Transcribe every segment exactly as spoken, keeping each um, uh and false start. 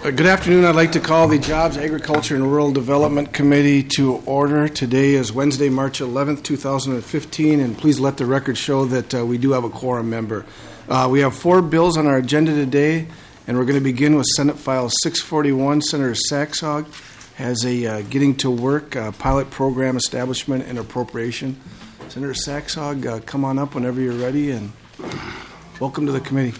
Uh, Good afternoon. I'd like to call the Jobs, Agriculture, and Rural Development Committee to order. Today is Wednesday, March eleventh, two thousand fifteen, and please let the record show that uh, we do have a quorum member. Uh, we have four bills on our agenda today, and we're going to begin with Senate File six forty-one. Senator Saxog has a uh, Getting to Work uh, pilot program establishment and appropriation. Senator Saxog, uh, come on up whenever you're ready, and welcome to the committee.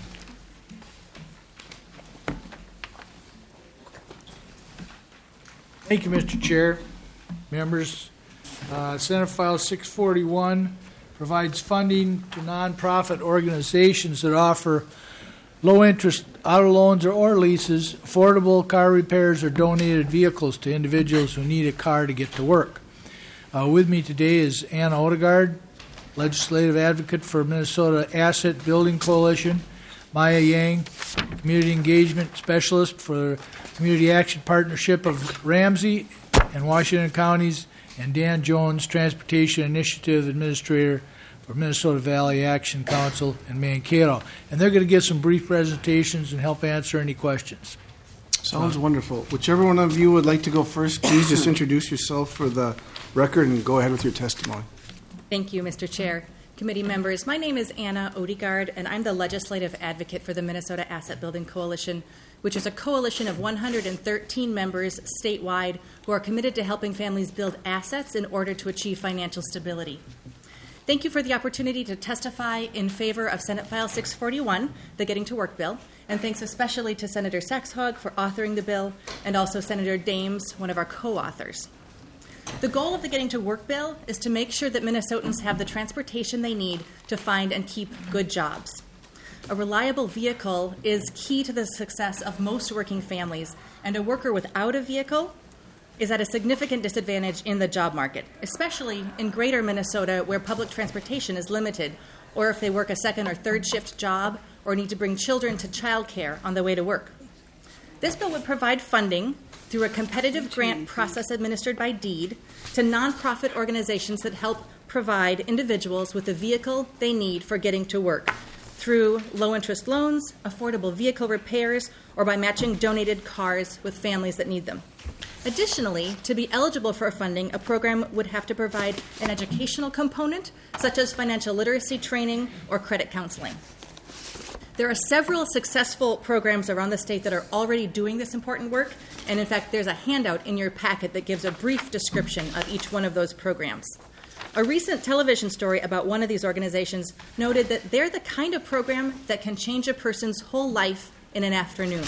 Thank you, Mister Chair. Members, uh, Senate File six forty-one provides funding to nonprofit organizations that offer low-interest auto loans or, or leases, affordable car repairs, or donated vehicles to individuals who need a car to get to work. Uh, with me today is Anna Odegaard, legislative advocate for Minnesota Asset Building Coalition, Maya Yang, community engagement specialist for Community Action Partnership of Ramsey and Washington counties, and Dan Jones, Transportation Initiative Administrator for Minnesota Valley Action Council in Mankato. And they're going to give some brief presentations and help answer any questions. Sounds uh, wonderful. Whichever one of you would like to go first, please just introduce yourself for the record and go ahead with your testimony. Thank you, Mister Chair. Committee members, my name is Anna Odegaard, and I'm the legislative advocate for the Minnesota Asset Building Coalition, which is a coalition of one hundred thirteen members statewide who are committed to helping families build assets in order to achieve financial stability. Thank you for the opportunity to testify in favor of Senate File six forty-one, the Getting to Work bill, and thanks especially to Senator Saxog for authoring the bill, and also Senator Dames, one of our co-authors. The goal of the Getting to Work bill is to make sure that Minnesotans have the transportation they need to find and keep good jobs. A reliable vehicle is key to the success of most working families, and a worker without a vehicle is at a significant disadvantage in the job market, especially in greater Minnesota where public transportation is limited, or if they work a second or third shift job or need to bring children to childcare on the way to work. This bill would provide funding through a competitive grant process administered by DEED to nonprofit organizations that help provide individuals with the vehicle they need for getting to work through low-interest loans, affordable vehicle repairs, or by matching donated cars with families that need them. Additionally, to be eligible for funding, a program would have to provide an educational component, such as financial literacy training or credit counseling. There are several successful programs around the state that are already doing this important work, and in fact, there's a handout in your packet that gives a brief description of each one of those programs. A recent television story about one of these organizations noted that they're the kind of program that can change a person's whole life in an afternoon.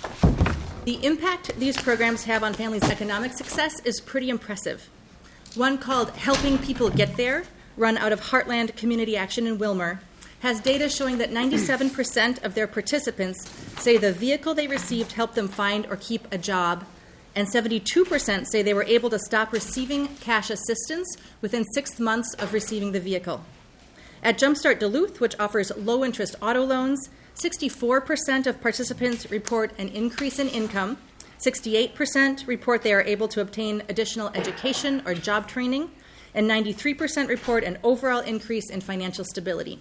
The impact these programs have on families' economic success is pretty impressive. One called Helping People Get There, run out of Heartland Community Action in Willmar, has data showing that ninety-seven percent of their participants say the vehicle they received helped them find or keep a job, and seventy-two percent say they were able to stop receiving cash assistance within six months of receiving the vehicle. At Jumpstart Duluth, which offers low-interest auto loans, sixty-four percent of participants report an increase in income, sixty-eight percent report they are able to obtain additional education or job training, and ninety-three percent report an overall increase in financial stability.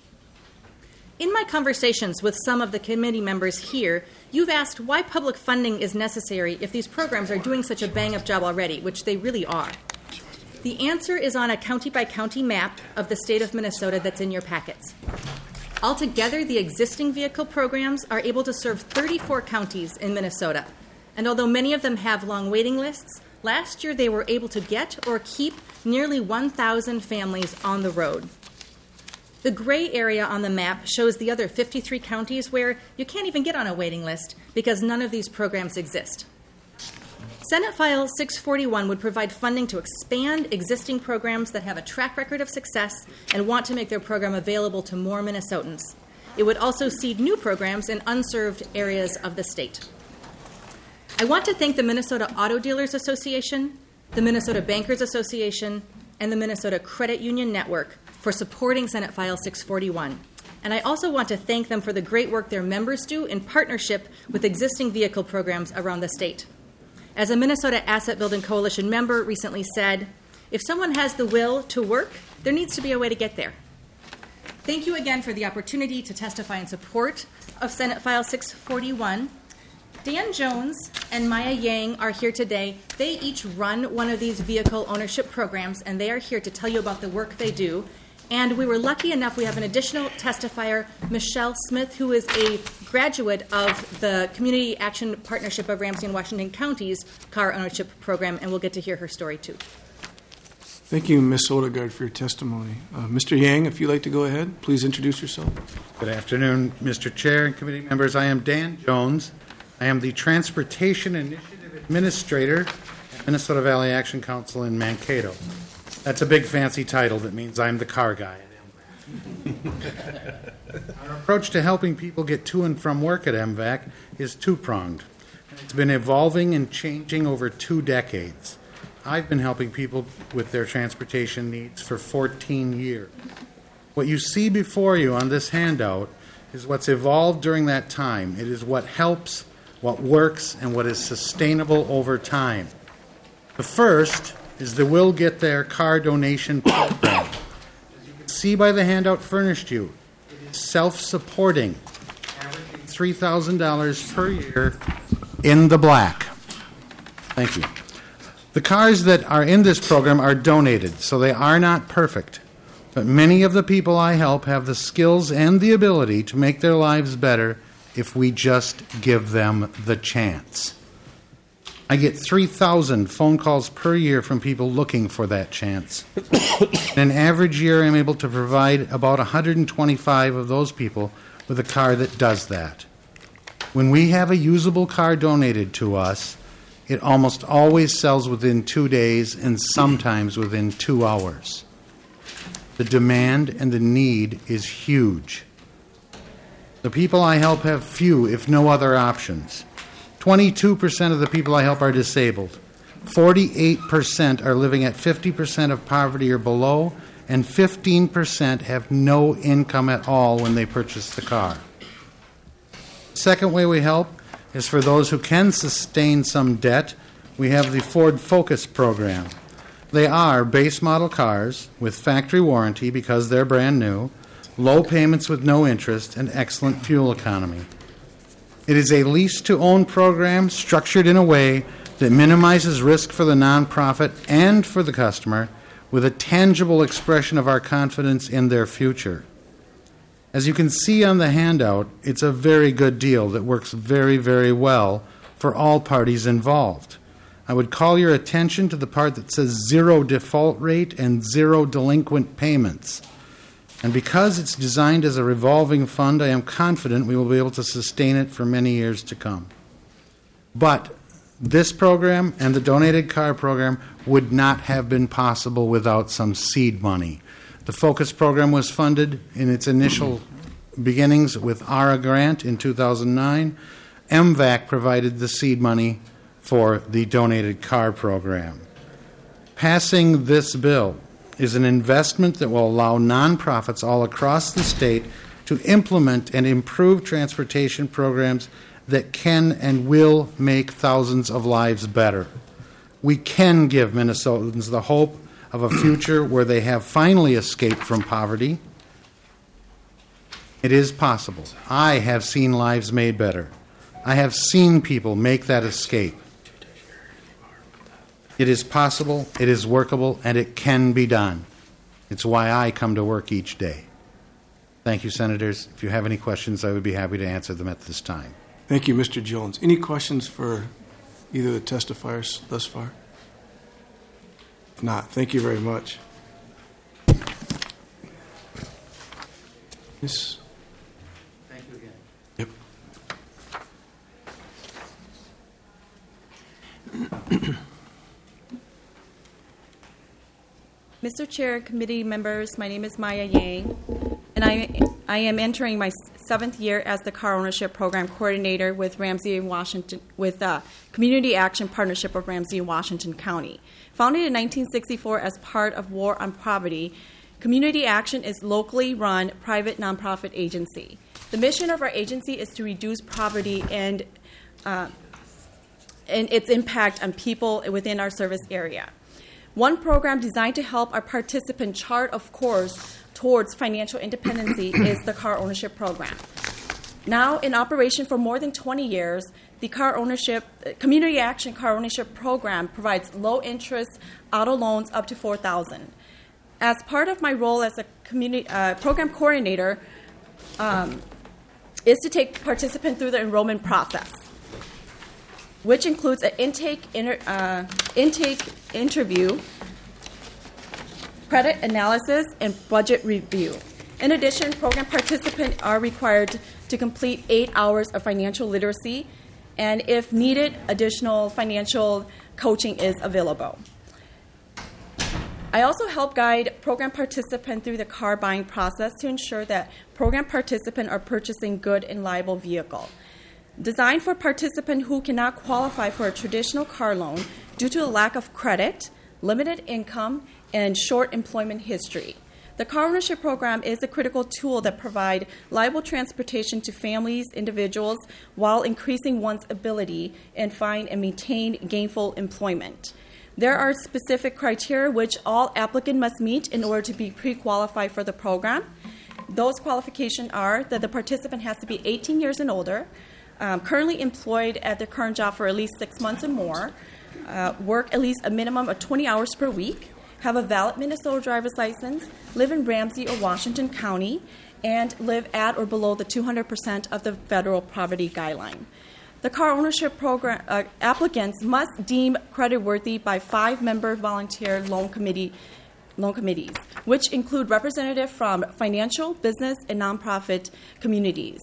In my conversations with some of the committee members here, you've asked why public funding is necessary if these programs are doing such a bang-up job already, which they really are. The answer is on a county-by-county map of the state of Minnesota that's in your packets. Altogether, the existing vehicle programs are able to serve thirty-four counties in Minnesota, and although many of them have long waiting lists, last year they were able to get or keep nearly one thousand families on the road. The gray area on the map shows the other fifty-three counties where you can't even get on a waiting list because none of these programs exist. Senate File six forty-one would provide funding to expand existing programs that have a track record of success and want to make their program available to more Minnesotans. It would also seed new programs in unserved areas of the state. I want to thank the Minnesota Auto Dealers Association, the Minnesota Bankers Association, and the Minnesota Credit Union Network for supporting Senate File six forty-one. And I also want to thank them for the great work their members do in partnership with existing vehicle programs around the state. As a Minnesota Asset Building Coalition member recently said, if someone has the will to work, there needs to be a way to get there. Thank you again for the opportunity to testify in support of Senate File six forty-one. Dan Jones and Maya Yang are here today. They each run one of these vehicle ownership programs, and they are here to tell you about the work they do. And we were lucky enough, we have an additional testifier, Michelle Smith, who is a graduate of the Community Action Partnership of Ramsey and Washington County's car ownership program, and we'll get to hear her story too. Thank you, Miz Odegaard, for your testimony. Uh, Mister Yang, if you'd like to go ahead, please introduce yourself. Good afternoon, Mister Chair and committee members. I am Dan Jones. I am the Transportation Initiative Administrator at Minnesota Valley Action Council in Mankato. That's a big fancy title that means I'm the car guy at M V A C. Our approach to helping people get to and from work at M V A C is two-pronged. It's been evolving and changing over two decades. I've been helping people with their transportation needs for fourteen years. What you see before you on this handout is what's evolved during that time. It is what helps, what works, and what is sustainable over time. The first is the We'll Get There car donation program. As you can see by the handout furnished you, it is self-supporting, averaging three thousand dollars per year in the black. Thank you. The cars that are in this program are donated, so they are not perfect. But many of the people I help have the skills and the ability to make their lives better if we just give them the chance. I get three thousand phone calls per year from people looking for that chance. In an average year, I'm able to provide about one hundred twenty-five of those people with a car that does that. When we have a usable car donated to us, it almost always sells within two days and sometimes within two hours. The demand and the need is huge. The people I help have few, if no other options. twenty-two percent of the people I help are disabled. forty-eight percent are living at fifty percent of poverty or below, and fifteen percent have no income at all when they purchase the car. The second way we help is for those who can sustain some debt. We have the Ford Focus program. They are base model cars with factory warranty because they're brand new, low payments with no interest, and excellent fuel economy. It is a lease-to-own program structured in a way that minimizes risk for the nonprofit and for the customer with a tangible expression of our confidence in their future. As you can see on the handout, it's a very good deal that works very, very well for all parties involved. I would call your attention to the part that says zero default rate and zero delinquent payments. And because it's designed as a revolving fund, I am confident we will be able to sustain it for many years to come. But this program and the donated car program would not have been possible without some seed money. The Focus program was funded in its initial beginnings with A R A grant in two thousand nine. M V A C provided the seed money for the donated car program. Passing this bill is an investment that will allow nonprofits all across the state to implement and improve transportation programs that can and will make thousands of lives better. We can give Minnesotans the hope of a future where they have finally escaped from poverty. It is possible. I have seen lives made better. I have seen people make that escape. It is possible, it is workable, and it can be done. It's why I come to work each day. Thank you, Senators. If you have any questions, I would be happy to answer them at this time. Thank you, Mister Jones. Any questions for either of the testifiers thus far? If not, thank you very much. Yes. Thank you again. Yep. Mister Chair, committee members, my name is Maya Yang, and I, I am entering my seventh year as the Car Ownership Program Coordinator with Ramsey and Washington, with the Community Action Partnership of Ramsey and Washington County. Founded in nineteen sixty-four as part of War on Poverty, Community Action is locally run private nonprofit agency. The mission of our agency is to reduce poverty and, uh, and its impact on people within our service area. One program designed to help our participant chart of course towards financial independence is the Car Ownership Program. Now in operation for more than twenty years, the car ownership, Community Action Car Ownership Program provides low-interest auto loans up to four thousand dollars. As part of my role as a community uh, program coordinator, um, is to take participants through the enrollment process, which includes an intake, inter, uh, intake interview, credit analysis, and budget review. In addition, program participants are required to complete eight hours of financial literacy, and if needed, additional financial coaching is available. I also help guide program participants through the car buying process to ensure that program participants are purchasing good and reliable vehicle. Designed for participants who cannot qualify for a traditional car loan due to a lack of credit, limited income, and short employment history. The car ownership program is a critical tool that provides reliable transportation to families, individuals, while increasing one's ability and find and maintain gainful employment. There are specific criteria which all applicants must meet in order to be pre-qualified for the program. Those qualifications are that the participant has to be eighteen years and older, um, currently employed at their current job for at least six months or more, uh, work at least a minimum of twenty hours per week, have a valid Minnesota driver's license, live in Ramsey or Washington County, and live at or below the two hundred percent of the federal poverty guideline. The car ownership program uh, applicants must deem creditworthy by five-member volunteer loan committee loan committees, which include representatives from financial, business, and nonprofit communities.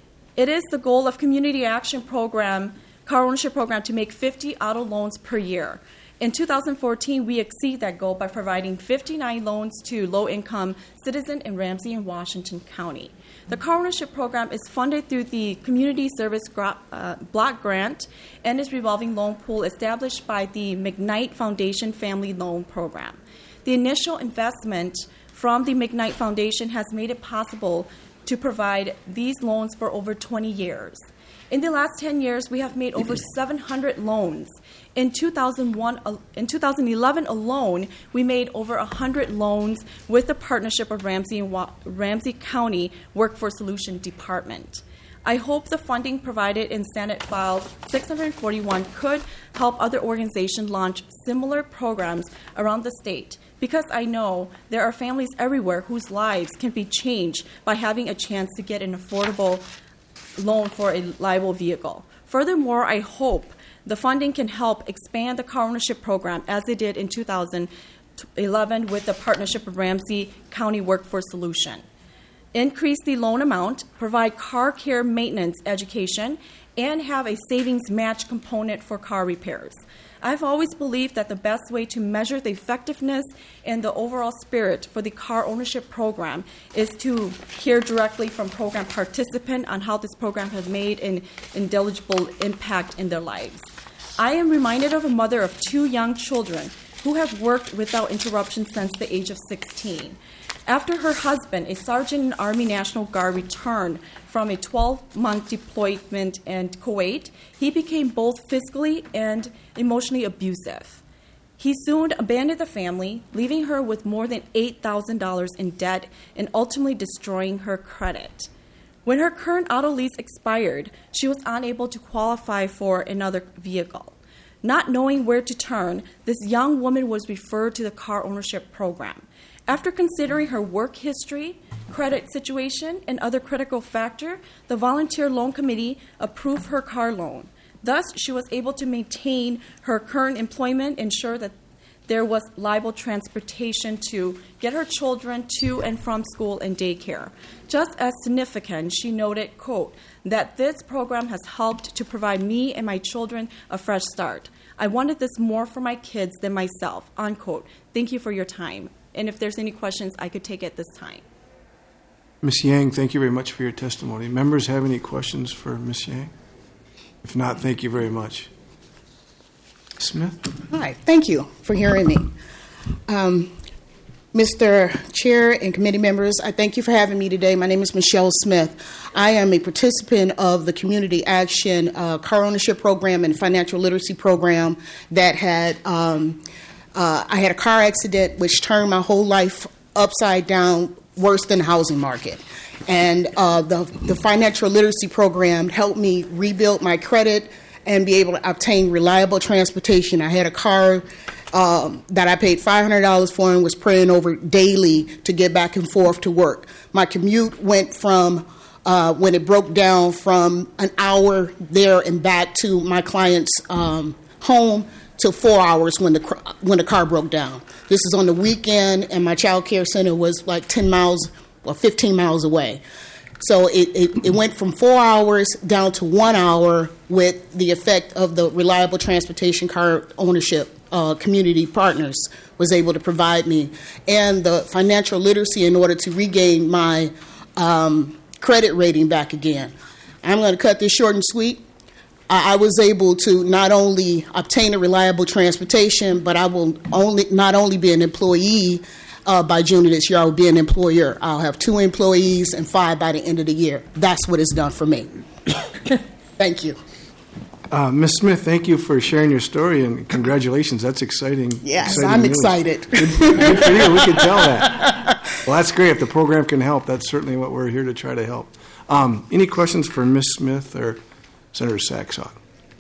It is the goal of Community Action Program, car ownership program, to make fifty auto loans per year. In two thousand fourteen, we exceed that goal by providing fifty-nine loans to low-income citizens in Ramsey and Washington County. The car ownership program is funded through the Community Service Gra- uh, Block Grant and is revolving loan pool established by the McKnight Foundation Family Loan Program. The initial investment from the McKnight Foundation has made it possible to provide these loans for over twenty years. In the last ten years, we have made over seven hundred loans. In two thousand one, in two thousand eleven alone, we made over one hundred loans with the partnership of Ramsey and Wa- Ramsey County Workforce Solution Department. I hope the funding provided in Senate File six forty-one could help other organizations launch similar programs around the state, because I know there are families everywhere whose lives can be changed by having a chance to get an affordable loan for a reliable vehicle. Furthermore, I hope the funding can help expand the car ownership program as it did in two thousand eleven with the partnership of Ramsey County Workforce Solution. Increase the loan amount, provide car care maintenance education, and have a savings match component for car repairs. I've always believed that the best way to measure the effectiveness and the overall spirit for the car ownership program is to hear directly from program participants on how this program has made an indelible impact in their lives. I am reminded of a mother of two young children who have worked without interruption since the age of sixteen. After her husband, a sergeant in Army National Guard, returned from a twelve-month deployment in Kuwait, he became both physically and emotionally abusive. He soon abandoned the family, leaving her with more than eight thousand dollars in debt and ultimately destroying her credit. When her current auto lease expired, she was unable to qualify for another vehicle. Not knowing where to turn, this young woman was referred to the car ownership program. After considering her work history, credit situation, and other critical factors, the Volunteer Loan Committee approved her car loan. Thus, she was able to maintain her current employment, ensure that there was reliable transportation to get her children to and from school and daycare. Just as significant, she noted, quote, that this program has helped to provide me and my children a fresh start. I wanted this more for my kids than myself, unquote. Thank you for your time. And if there's any questions, I could take at this time. Miz Yang, thank you very much for your testimony. Members have any questions for Miz Yang? If not, thank you very much. Smith? Hi, thank you for hearing me. Um, Mister Chair and committee members, I thank you for having me today. My name is Michelle Smith. I am a participant of the Community Action uh, Car Ownership Program and Financial Literacy Program that had, um, uh, I had a car accident which turned my whole life upside down worse than the housing market. And uh, the, the financial literacy program helped me rebuild my credit and be able to obtain reliable transportation. I had a car um, that I paid five hundred dollars for and was praying over daily to get back and forth to work. My commute went from, uh, when it broke down, from an hour there and back to my client's um, home to four hours when the when the car broke down. This is on the weekend, and my child care center was like ten miles or fifteen miles away. So it, it, it went from four hours down to one hour with the effect of the reliable transportation car ownership uh, community partners was able to provide me, and the financial literacy in order to regain my um, credit rating back again. I'm going to cut this short and sweet. I was able to not only obtain a reliable transportation, but I will only not only be an employee uh, by June of this year, I will be an employer. I'll have two employees and five by the end of the year. That's what it's done for me. Thank you. Uh, Miz Smith, thank you for sharing your story, and congratulations. That's exciting. Yes, exciting I'm news. excited. Good, good for you. We can tell that. Well, that's great. If the program can help, that's certainly what we're here to try to help. Um, any questions for Miz Smith or Senator Saxon?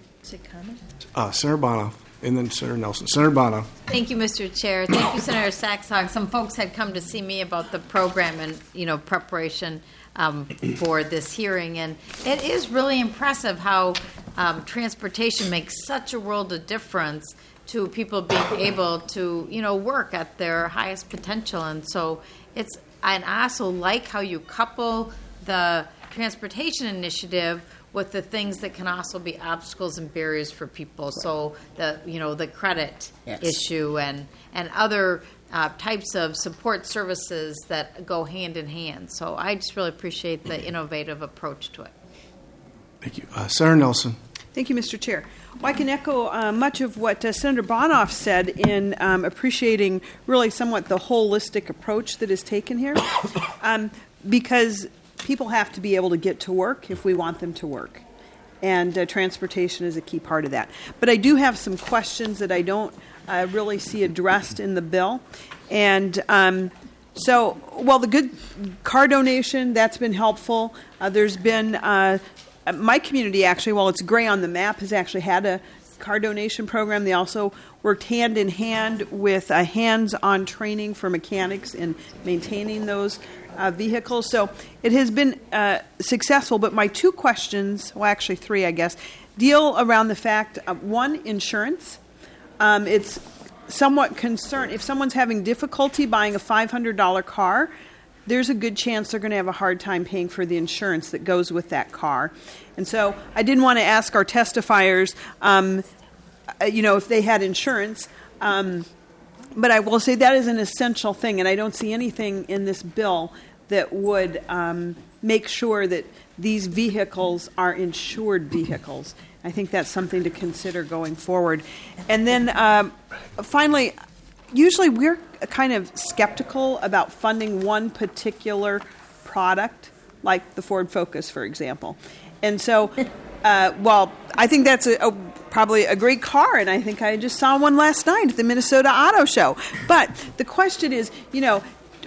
Uh, Senator Bonoff, and then Senator Nelson. Senator Bonoff. Thank you, Mister Chair. Thank you, Senator Saxon. Some folks had come to see me about the program and, you know, preparation um, for this hearing, and it is really impressive how um, transportation makes such a world of difference to people being able to, you know, work at their highest potential. And so it's, and I also like how you couple the transportation initiative with the things that can also be obstacles and barriers for people. So the, you know, the credit yes. issue and, and other uh, types of support services that go hand in hand. So I just really appreciate the innovative approach to it. Thank you. Uh, Senator Nelson. Thank you, Mister Chair. Well, I can echo uh, much of what uh, Senator Bonoff said in um, appreciating really somewhat the holistic approach that is taken here, um, because people have to be able to get to work if we want them to work. And uh, transportation is a key part of that. But I do have some questions that I don't uh, really see addressed in the bill. And um, so, well, the good car donation, that's been helpful. Uh, there's been, uh, my community actually, while it's gray on the map, has actually had a car donation program. They also worked hand in hand with uh, hands-on training for mechanics in maintaining those Uh, vehicles. So it has been uh, successful, but my two questions, well, actually three, I guess, deal around the fact of, one, insurance. Um, it's somewhat concerned. If someone's having difficulty buying a five hundred dollars car, there's a good chance they're going to have a hard time paying for the insurance that goes with that car. And so I didn't want to ask our testifiers, um, you know, if they had insurance. Um, but I will say that is an essential thing, and I don't see anything in this bill that would um, make sure that these vehicles are insured vehicles. I think that's something to consider going forward. And then um, finally, usually we're kind of skeptical about funding one particular product, like the Ford Focus, for example. And so, uh, well, I think that's a, a, probably a great car, and I think I just saw one last night at the Minnesota Auto Show. But the question is, you know,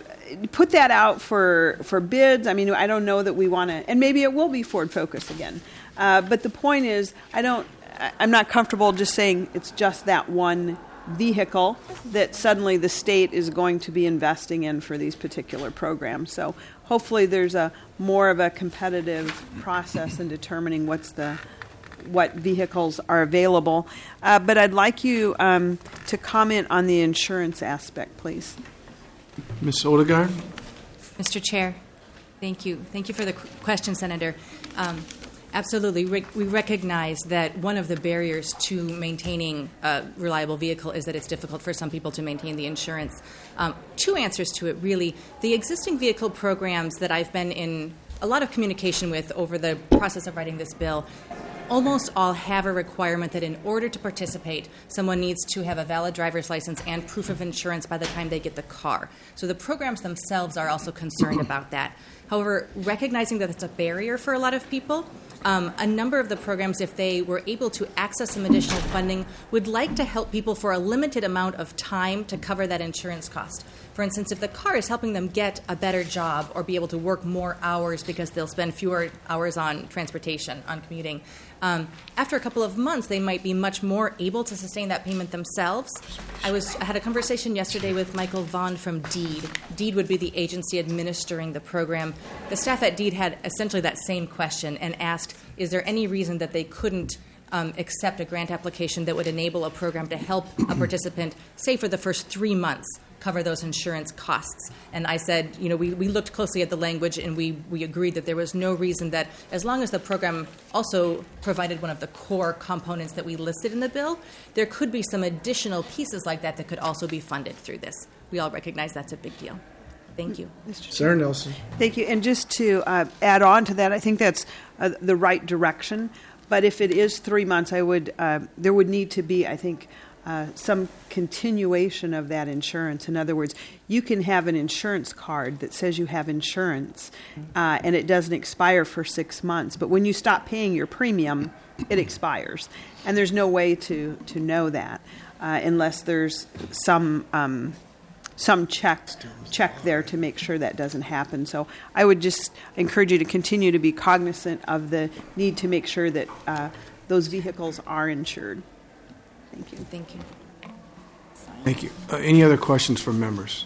put that out for, for bids. I mean, I don't know that we want to, and maybe it will be Ford Focus again. Uh, but the point is, I don't, I'm not comfortable just saying it's just that one vehicle that suddenly the state is going to be investing in for these particular programs. So hopefully there's a more of a competitive process in determining what's the what vehicles are available. Uh, but I'd like you um, to comment on the insurance aspect, please. Miz Odegaard. Mister Chair, thank you. Thank you for the question, Senator. Um, absolutely. Re- we recognize that one of the barriers to maintaining a reliable vehicle is that it's difficult for some people to maintain the insurance. Um, two answers to it, really. The existing vehicle programs that I've been in a lot of communication with over the process of writing this bill almost all have a requirement that in order to participate, someone needs to have a valid driver's license and proof of insurance by the time they get the car. So the programs themselves are also concerned about that. However, recognizing that it's a barrier for a lot of people, Um, a number of the programs, if they were able to access some additional funding, would like to help people for a limited amount of time to cover that insurance cost. For instance, if the car is helping them get a better job or be able to work more hours because they'll spend fewer hours on transportation, on commuting, um, after a couple of months, they might be much more able to sustain that payment themselves. I was I had a conversation yesterday with Michael Vaughn from DEED. DEED would be the agency administering the program. The staff at DEED had essentially that same question and asked, is there any reason that they couldn't um, accept a grant application that would enable a program to help a participant, say for the first three months, cover those insurance costs? And I said, you know, we, we looked closely at the language and we, we agreed that there was no reason that, as long as the program also provided one of the core components that we listed in the bill, there could be some additional pieces like that that could also be funded through this. We all recognize that's a big deal. Thank you. Senator Nelson. Thank you. And just to uh, add on to that, I think that's uh, the right direction. But if it is three months, I would uh, there would need to be, I think, uh, some continuation of that insurance. In other words, you can have an insurance card that says you have insurance, uh, and it doesn't expire for six months. But when you stop paying your premium, it expires, and there's no way to to know that uh, unless there's some. Um, some check check there to make sure that doesn't happen. So I would just encourage you to continue to be cognizant of the need to make sure that uh, those vehicles are insured. Thank you. Thank you. Thank you. Uh, any other questions from members?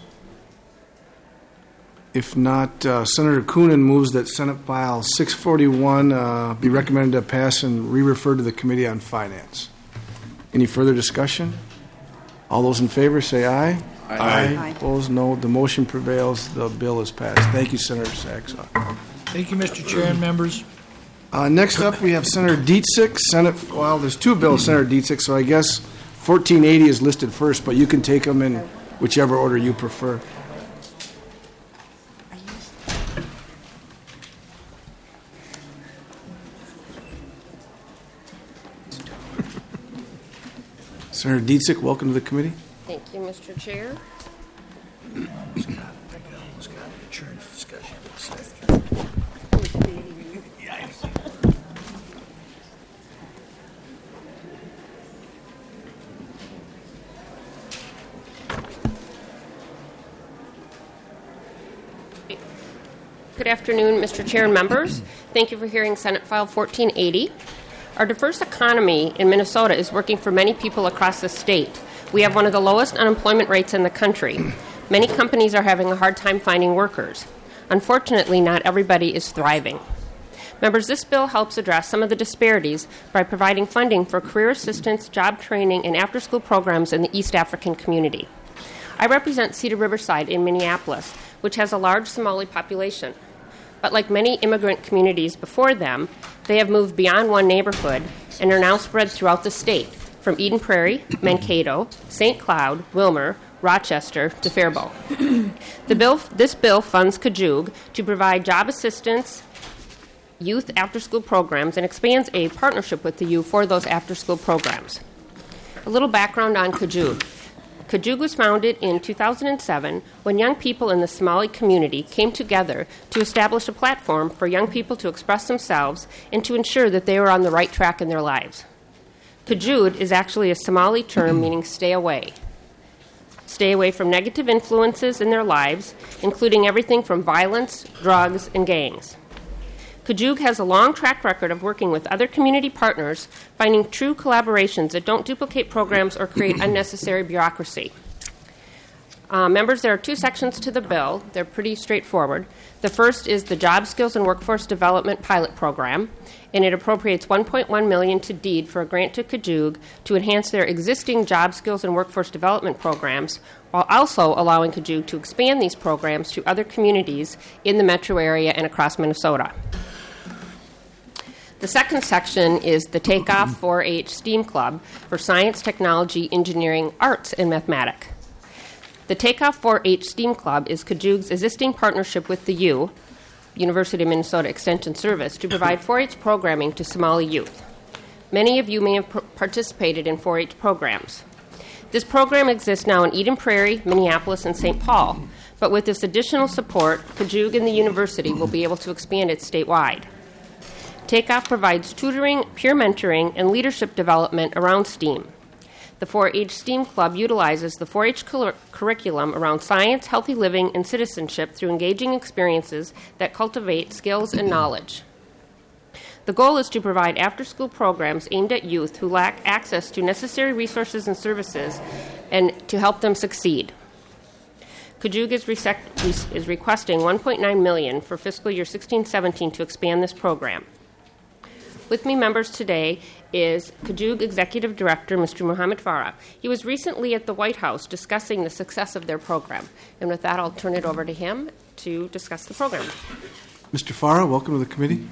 If not, uh, Senator Coonan moves that Senate File six forty-one uh, be recommended to pass and re-referred to the Committee on Finance. Any further discussion? All those in favor say aye. Aye. Aye. Aye. Opposed, no. The motion prevails. The bill is passed. Thank you, Senator Saxon. Thank you, Mister Chair and members. Uh, next up, we have Senator Dietzig. Senate. Well, there's two bills, Senator Dietzig, so I guess fourteen eighty is listed first, but you can take them in whichever order you prefer. Senator Dietzig, welcome to the committee. Thank you, Mister Chair. Good afternoon, Mister Chair and members. Thank you for hearing Senate File fourteen eighty. Our diverse economy in Minnesota is working for many people across the state. We have one of the lowest unemployment rates in the country. Many companies are having a hard time finding workers. Unfortunately, not everybody is thriving. Members, this bill helps address some of the disparities by providing funding for career assistance, job training, and after-school programs in the East African community. I represent Cedar Riverside in Minneapolis, which has a large Somali population. But like many immigrant communities before them, they have moved beyond one neighborhood and are now spread throughout the state, from Eden Prairie, Mankato, Saint Cloud, Wilmer, Rochester to Faribault. the bill, this bill funds Kajug to provide job assistance, youth after-school programs, and expands a partnership with the U for those after-school programs. A little background on Kajug. Kajug was founded in two thousand seven when young people in the Somali community came together to establish a platform for young people to express themselves and to ensure that they were on the right track in their lives. Kajud is actually a Somali term meaning stay away. Stay away from negative influences in their lives, including everything from violence, drugs, and gangs. Kajug has a long track record of working with other community partners, finding true collaborations that don't duplicate programs or create unnecessary bureaucracy. Uh, members, there are two sections to the bill. They're pretty straightforward. The first is the Job Skills and Workforce Development Pilot Program, and it appropriates one point one million dollars to DEED for a grant to Kajug to enhance their existing job skills and workforce development programs, while also allowing Kajug to expand these programs to other communities in the metro area and across Minnesota. The second section is the Takeoff four H STEAM Club for Science, Technology, Engineering, Arts, and Mathematics. The Takeoff four H STEAM Club is Kajug's existing partnership with the U, University of Minnesota Extension Service, to provide four H programming to Somali youth. Many of you may have p- participated in four H programs. This program exists now in Eden Prairie, Minneapolis, and Saint Paul, but with this additional support, Kajug and the university will be able to expand it statewide. Takeoff provides tutoring, peer mentoring, and leadership development around STEAM. The four H STEAM Club utilizes the four H cur- curriculum around science, healthy living, and citizenship through engaging experiences that cultivate skills and knowledge. The goal is to provide after-school programs aimed at youth who lack access to necessary resources and services and to help them succeed. Kajug is, resec- is requesting one point nine million dollars for fiscal year sixteen seventeen to expand this program. With me, members, today is Kajug Executive Director, Mister Mohammed Farah. He was recently at the White House discussing the success of their program. And with that, I'll turn it over to him to discuss the program. Mister Farah, welcome to the committee.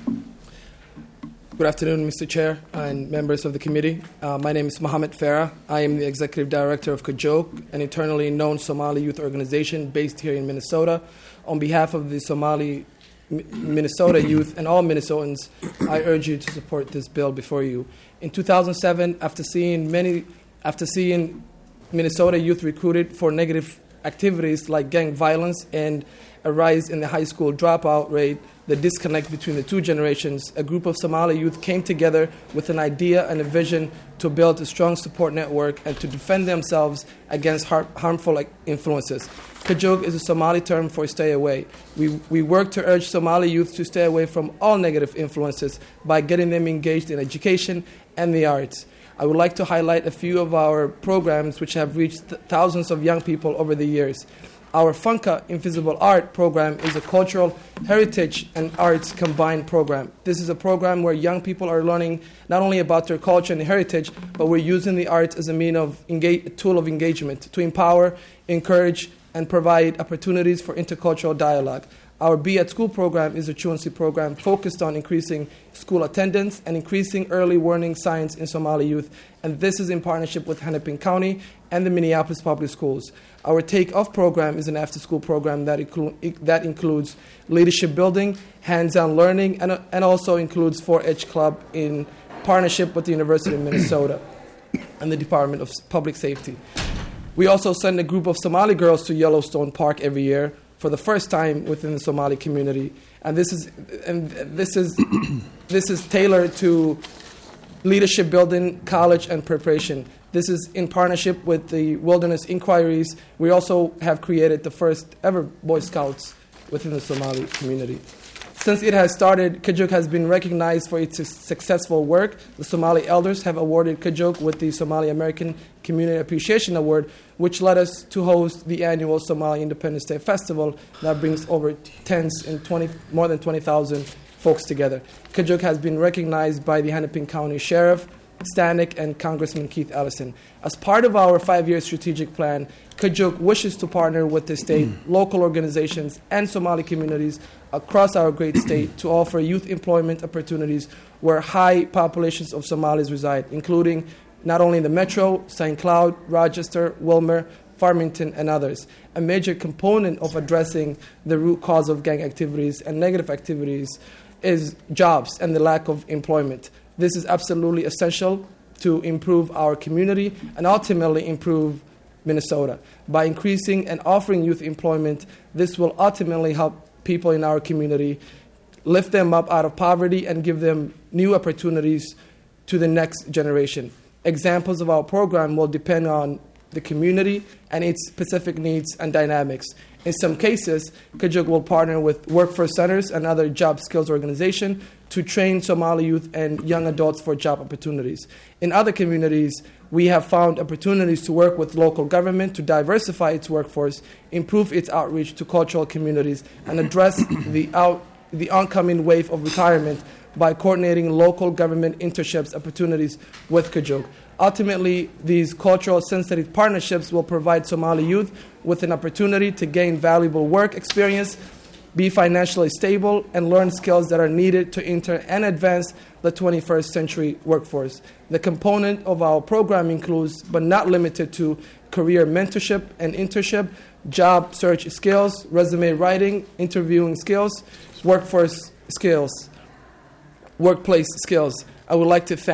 Good afternoon, Mister Chair and members of the committee. Uh, my name is Mohammed Farah. I am the Executive Director of Kajog, an internally known Somali youth organization based here in Minnesota. On behalf of the Somali Minnesota youth and all Minnesotans, I urge you to support this bill before you. In two thousand seven, after seeing many, after seeing Minnesota youth recruited for negative activities like gang violence and a rise in the high school dropout rate, the disconnect between the two generations, a group of Somali youth came together with an idea and a vision to build a strong support network and to defend themselves against har- harmful influences. Kajog is a Somali term for stay away. We, we work to urge Somali youth to stay away from all negative influences by getting them engaged in education and the arts. I would like to highlight a few of our programs which have reached th- thousands of young people over the years. Our Funka Invisible Art program is a cultural heritage and arts combined program. This is a program where young people are learning not only about their culture and heritage, but we're using the arts as a mean of engage, a tool of engagement to empower, encourage, and provide opportunities for intercultural dialogue. Our Be at School program is a truancy program focused on increasing school attendance and increasing early warning signs in Somali youth, and this is in partnership with Hennepin County and the Minneapolis Public Schools. Our Take Off program is an after-school program that, inclu- that includes leadership building, hands-on learning, and, and also includes four H Club in partnership with the University of Minnesota and the Department of Public Safety. We also send a group of Somali girls to Yellowstone Park every year for the first time within the Somali community, and this is and this is this is tailored to leadership building, college, and preparation. This is in partnership with the Wilderness Inquiries. We also have created the first ever Boy Scouts within the Somali community. Since it has started, Kajog has been recognized for its successful work. The Somali elders have awarded Kajog with the Somali American Community Appreciation Award, which led us to host the annual Somali Independence Day Festival that brings over tens and twenty, more than twenty thousand folks together. Kajog has been recognized by the Hennepin County Sheriff, Stanek, and Congressman Keith Ellison. As part of our five-year strategic plan, Kajog wishes to partner with the state, local organizations, and Somali communities across our great state to offer youth employment opportunities where high populations of Somalis reside, including not only the Metro, Saint Cloud, Rochester, Wilmer, Farmington, and others. A major component of addressing the root cause of gang activities and negative activities is jobs and the lack of employment. This is absolutely essential to improve our community and ultimately improve Minnesota. By increasing and offering youth employment, this will ultimately help people in our community, lift them up out of poverty, and give them new opportunities to the next generation. Examples of our program will depend on the community and its specific needs and dynamics. In some cases, Kajog will partner with workforce centers and other job skills organizations to train Somali youth and young adults for job opportunities. In other communities, we have found opportunities to work with local government to diversify its workforce, improve its outreach to cultural communities, and address the, out, the oncoming wave of retirement by coordinating local government internships opportunities with Kajog. Ultimately, these cultural sensitive partnerships will provide Somali youth with an opportunity to gain valuable work experience, be financially stable, and learn skills that are needed to enter and advance the twenty-first century workforce. The component of our program includes, but not limited to, career mentorship and internship, job search skills, resume writing, interviewing skills, workforce skills, workplace skills. I would like to thank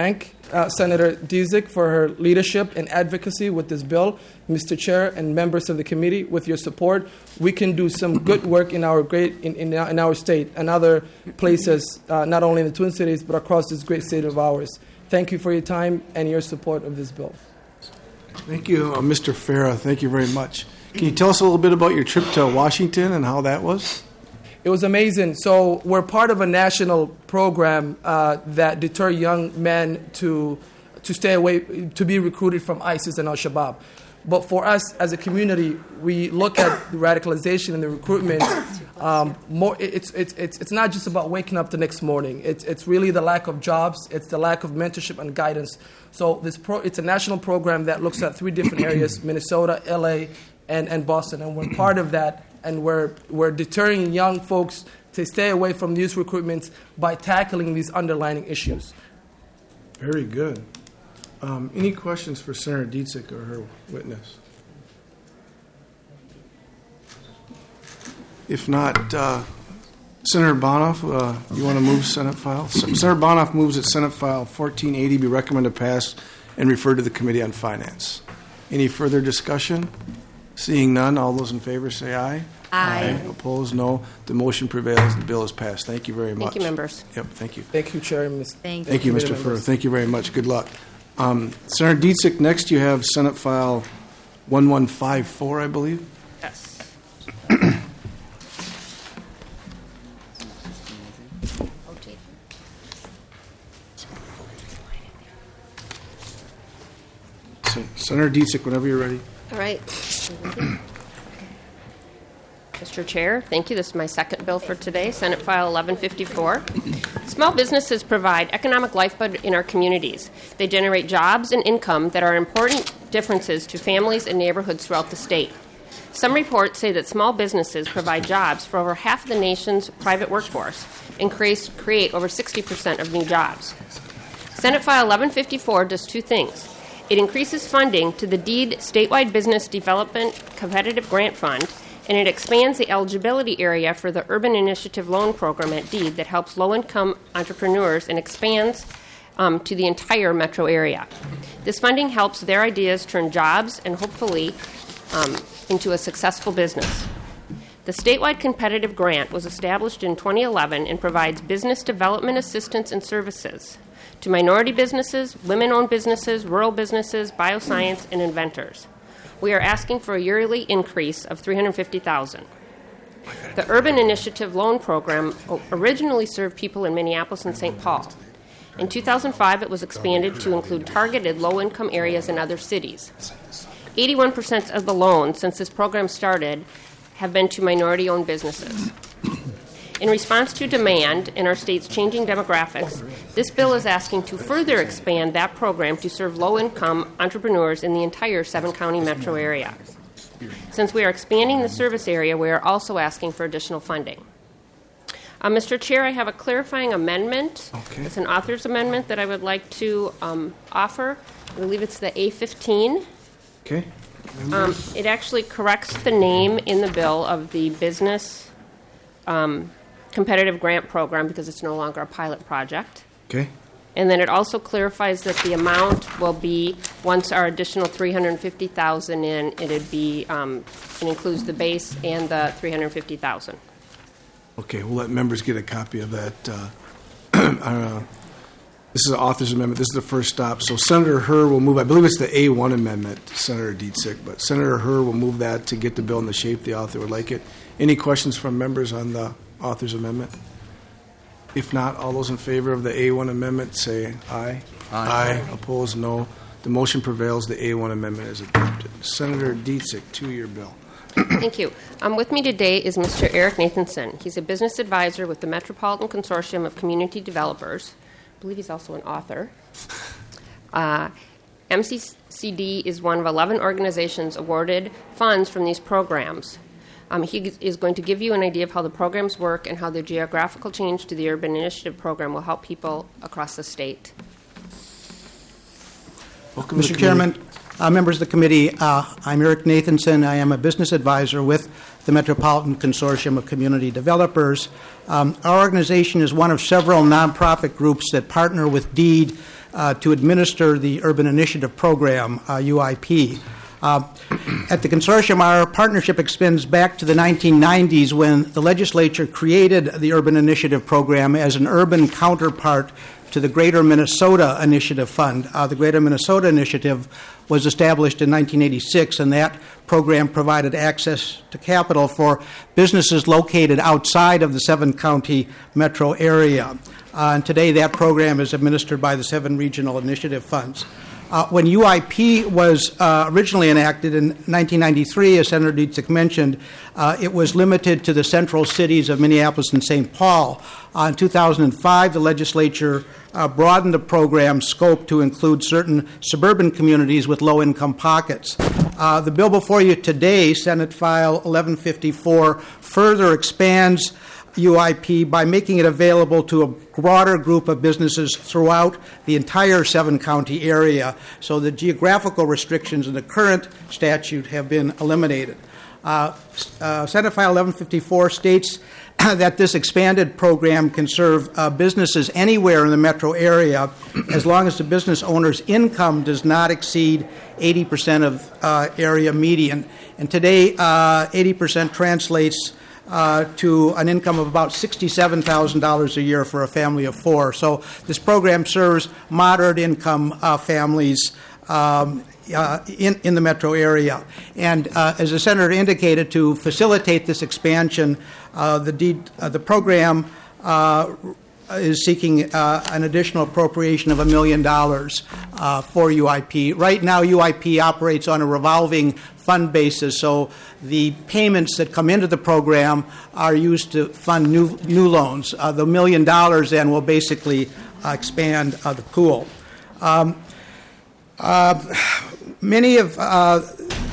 uh, Senator Dzik for her leadership and advocacy with this bill. Mister Chair and members of the committee, with your support, we can do some good work in our great in, in, in our state and other places, uh, not only in the Twin Cities, but across this great state of ours. Thank you for your time and your support of this bill. Thank you, uh, Mister Farah. Thank you very much. Can you tell us a little bit about your trip to Washington and how that was? It was amazing. So we're part of a national program uh, that deter young men to to stay away, to be recruited from ISIS and Al-Shabaab. But for us as a community, we look at the radicalization and the recruitment. Um, more, it's, it's, it's, it's not just about waking up the next morning. It's, it's really the lack of jobs. It's the lack of mentorship and guidance. So this pro, it's a national program that looks at three different areas, Minnesota, L A, and, and Boston. And we're part of that, and we're, we're deterring young folks to stay away from youth recruitment by tackling these underlying issues. Very good. Um, any questions for Senator Dzik or her witness? If not, uh, Senator Bonoff, uh, you want to move Senate file? Senator Bonoff moves that Senate file fourteen eighty be recommended pass and referred to the Committee on Finance. Any further discussion? Seeing none, all those in favor say aye. Aye. Aye. Opposed, no. The motion prevails. The bill is passed. Thank you very much. Thank you, members. Yep, thank you. Thank you, Chair. And Miz Thank you. Thank you, Mister Furr. Thank you very much. Good luck. Um, Senator Dzik, next you have Senate File eleven fifty-four, I believe. Yes. So, Senator Dzik, whenever you're ready. All right. Mister Chair, thank you. This is my second bill for today, Senate File eleven fifty-four. Small businesses provide economic lifeblood in our communities. They generate jobs and income that are important differences to families and neighborhoods throughout the state. Some reports say that small businesses provide jobs for over half of the nation's private workforce and create, create over sixty percent of new jobs. Senate File eleven fifty-four does two things. It increases funding to the DEED Statewide Business Development Competitive Grant Fund, and it expands the eligibility area for the Urban Initiative Loan Program at DEED that helps low-income entrepreneurs and expands um, to the entire metro area. This funding helps their ideas turn jobs and hopefully um, into a successful business. The statewide competitive grant was established in twenty eleven and provides business development assistance and services to minority businesses, women-owned businesses, rural businesses, bioscience, and inventors. We are asking for a yearly increase of three hundred fifty thousand dollars. The Urban Initiative Loan Program originally served people in Minneapolis and Saint Paul. In two thousand five, it was expanded to include targeted low-income areas in other cities. eighty-one percent of the loans since this program started have been to minority-owned businesses. In response to demand in our state's changing demographics, this bill is asking to further expand that program to serve low-income entrepreneurs in the entire seven-county metro area. Since we are expanding the service area, we are also asking for additional funding. Uh, Mister Chair, I have a clarifying amendment. Okay. It's an author's amendment that I would like to um, offer. I believe it's the A fifteen. Okay. Um, it actually corrects the name in the bill of the business um, competitive grant program because it's no longer a pilot project. Okay. And then it also clarifies that the amount will be, once our additional three hundred fifty thousand dollars in, it'd be, um, it includes the base and the three hundred fifty thousand dollars. Okay, we'll let members get a copy of that. Uh, uh, this is an author's amendment. This is the first stop. So Senator Herr will move, I believe it's the A one amendment, Senator Dzik, but Senator Herr will move that to get the bill in the shape the author would like it. Any questions from members on the author's amendment? If not, all those in favor of the A one amendment say aye. Aye. Aye. Opposed, no. The motion prevails. The A one amendment is adopted. Senator Dzik, two-year bill. Thank you. Um, with me today is Mister Eric Nathanson. He's a business advisor with the Metropolitan Consortium of Community Developers. I believe he's also an author. Uh, M C C D is one of eleven organizations awarded funds from these programs. Um, he is going to give you an idea of how the programs work and how the geographical change to the Urban Initiative program will help people across the state. Welcome, Mister Chairman, uh, members of the committee, uh, I'm Eric Nathanson. I am a business advisor with the Metropolitan Consortium of Community Developers. Um, our organization is one of several nonprofit groups that partner with DEED uh, to administer the Urban Initiative Program, uh, U I P. Uh, at the consortium, our partnership extends back to the nineteen nineties when the legislature created the Urban Initiative Program as an urban counterpart to the Greater Minnesota Initiative Fund. Uh, the Greater Minnesota Initiative was established in nineteen eighty-six, and that program provided access to capital for businesses located outside of the seven-county metro area. Uh, and today that program is administered by the seven regional initiative funds. Uh, when U I P was uh, originally enacted in nineteen ninety-three, as Senator Dietzich mentioned, uh, it was limited to the central cities of Minneapolis and Saint Paul. Uh, in two thousand five, the legislature uh, broadened the program's scope to include certain suburban communities with low-income pockets. Uh, the bill before you today, Senate File eleven fifty-four, further expands U I P by making it available to a broader group of businesses throughout the entire seven-county area. So the geographical restrictions in the current statute have been eliminated. Uh, uh, Senate File eleven fifty-four states that this expanded program can serve uh, businesses anywhere in the metro area as long as the business owner's income does not exceed eighty percent of uh, area median. And today, uh, eighty percent translates Uh, to an income of about sixty-seven thousand dollars a year for a family of four. So this program serves moderate income uh, families um, uh, in, in the metro area. And uh, as the Senator indicated, to facilitate this expansion, uh, the, deed, uh, the program uh, is seeking uh, an additional appropriation of a million dollars uh, for U I P. Right now, U I P operates on a revolving fund basis, so the payments that come into the program are used to fund new new loans. Uh, the million dollars then will basically uh, expand uh, the pool. Um, uh, many of uh,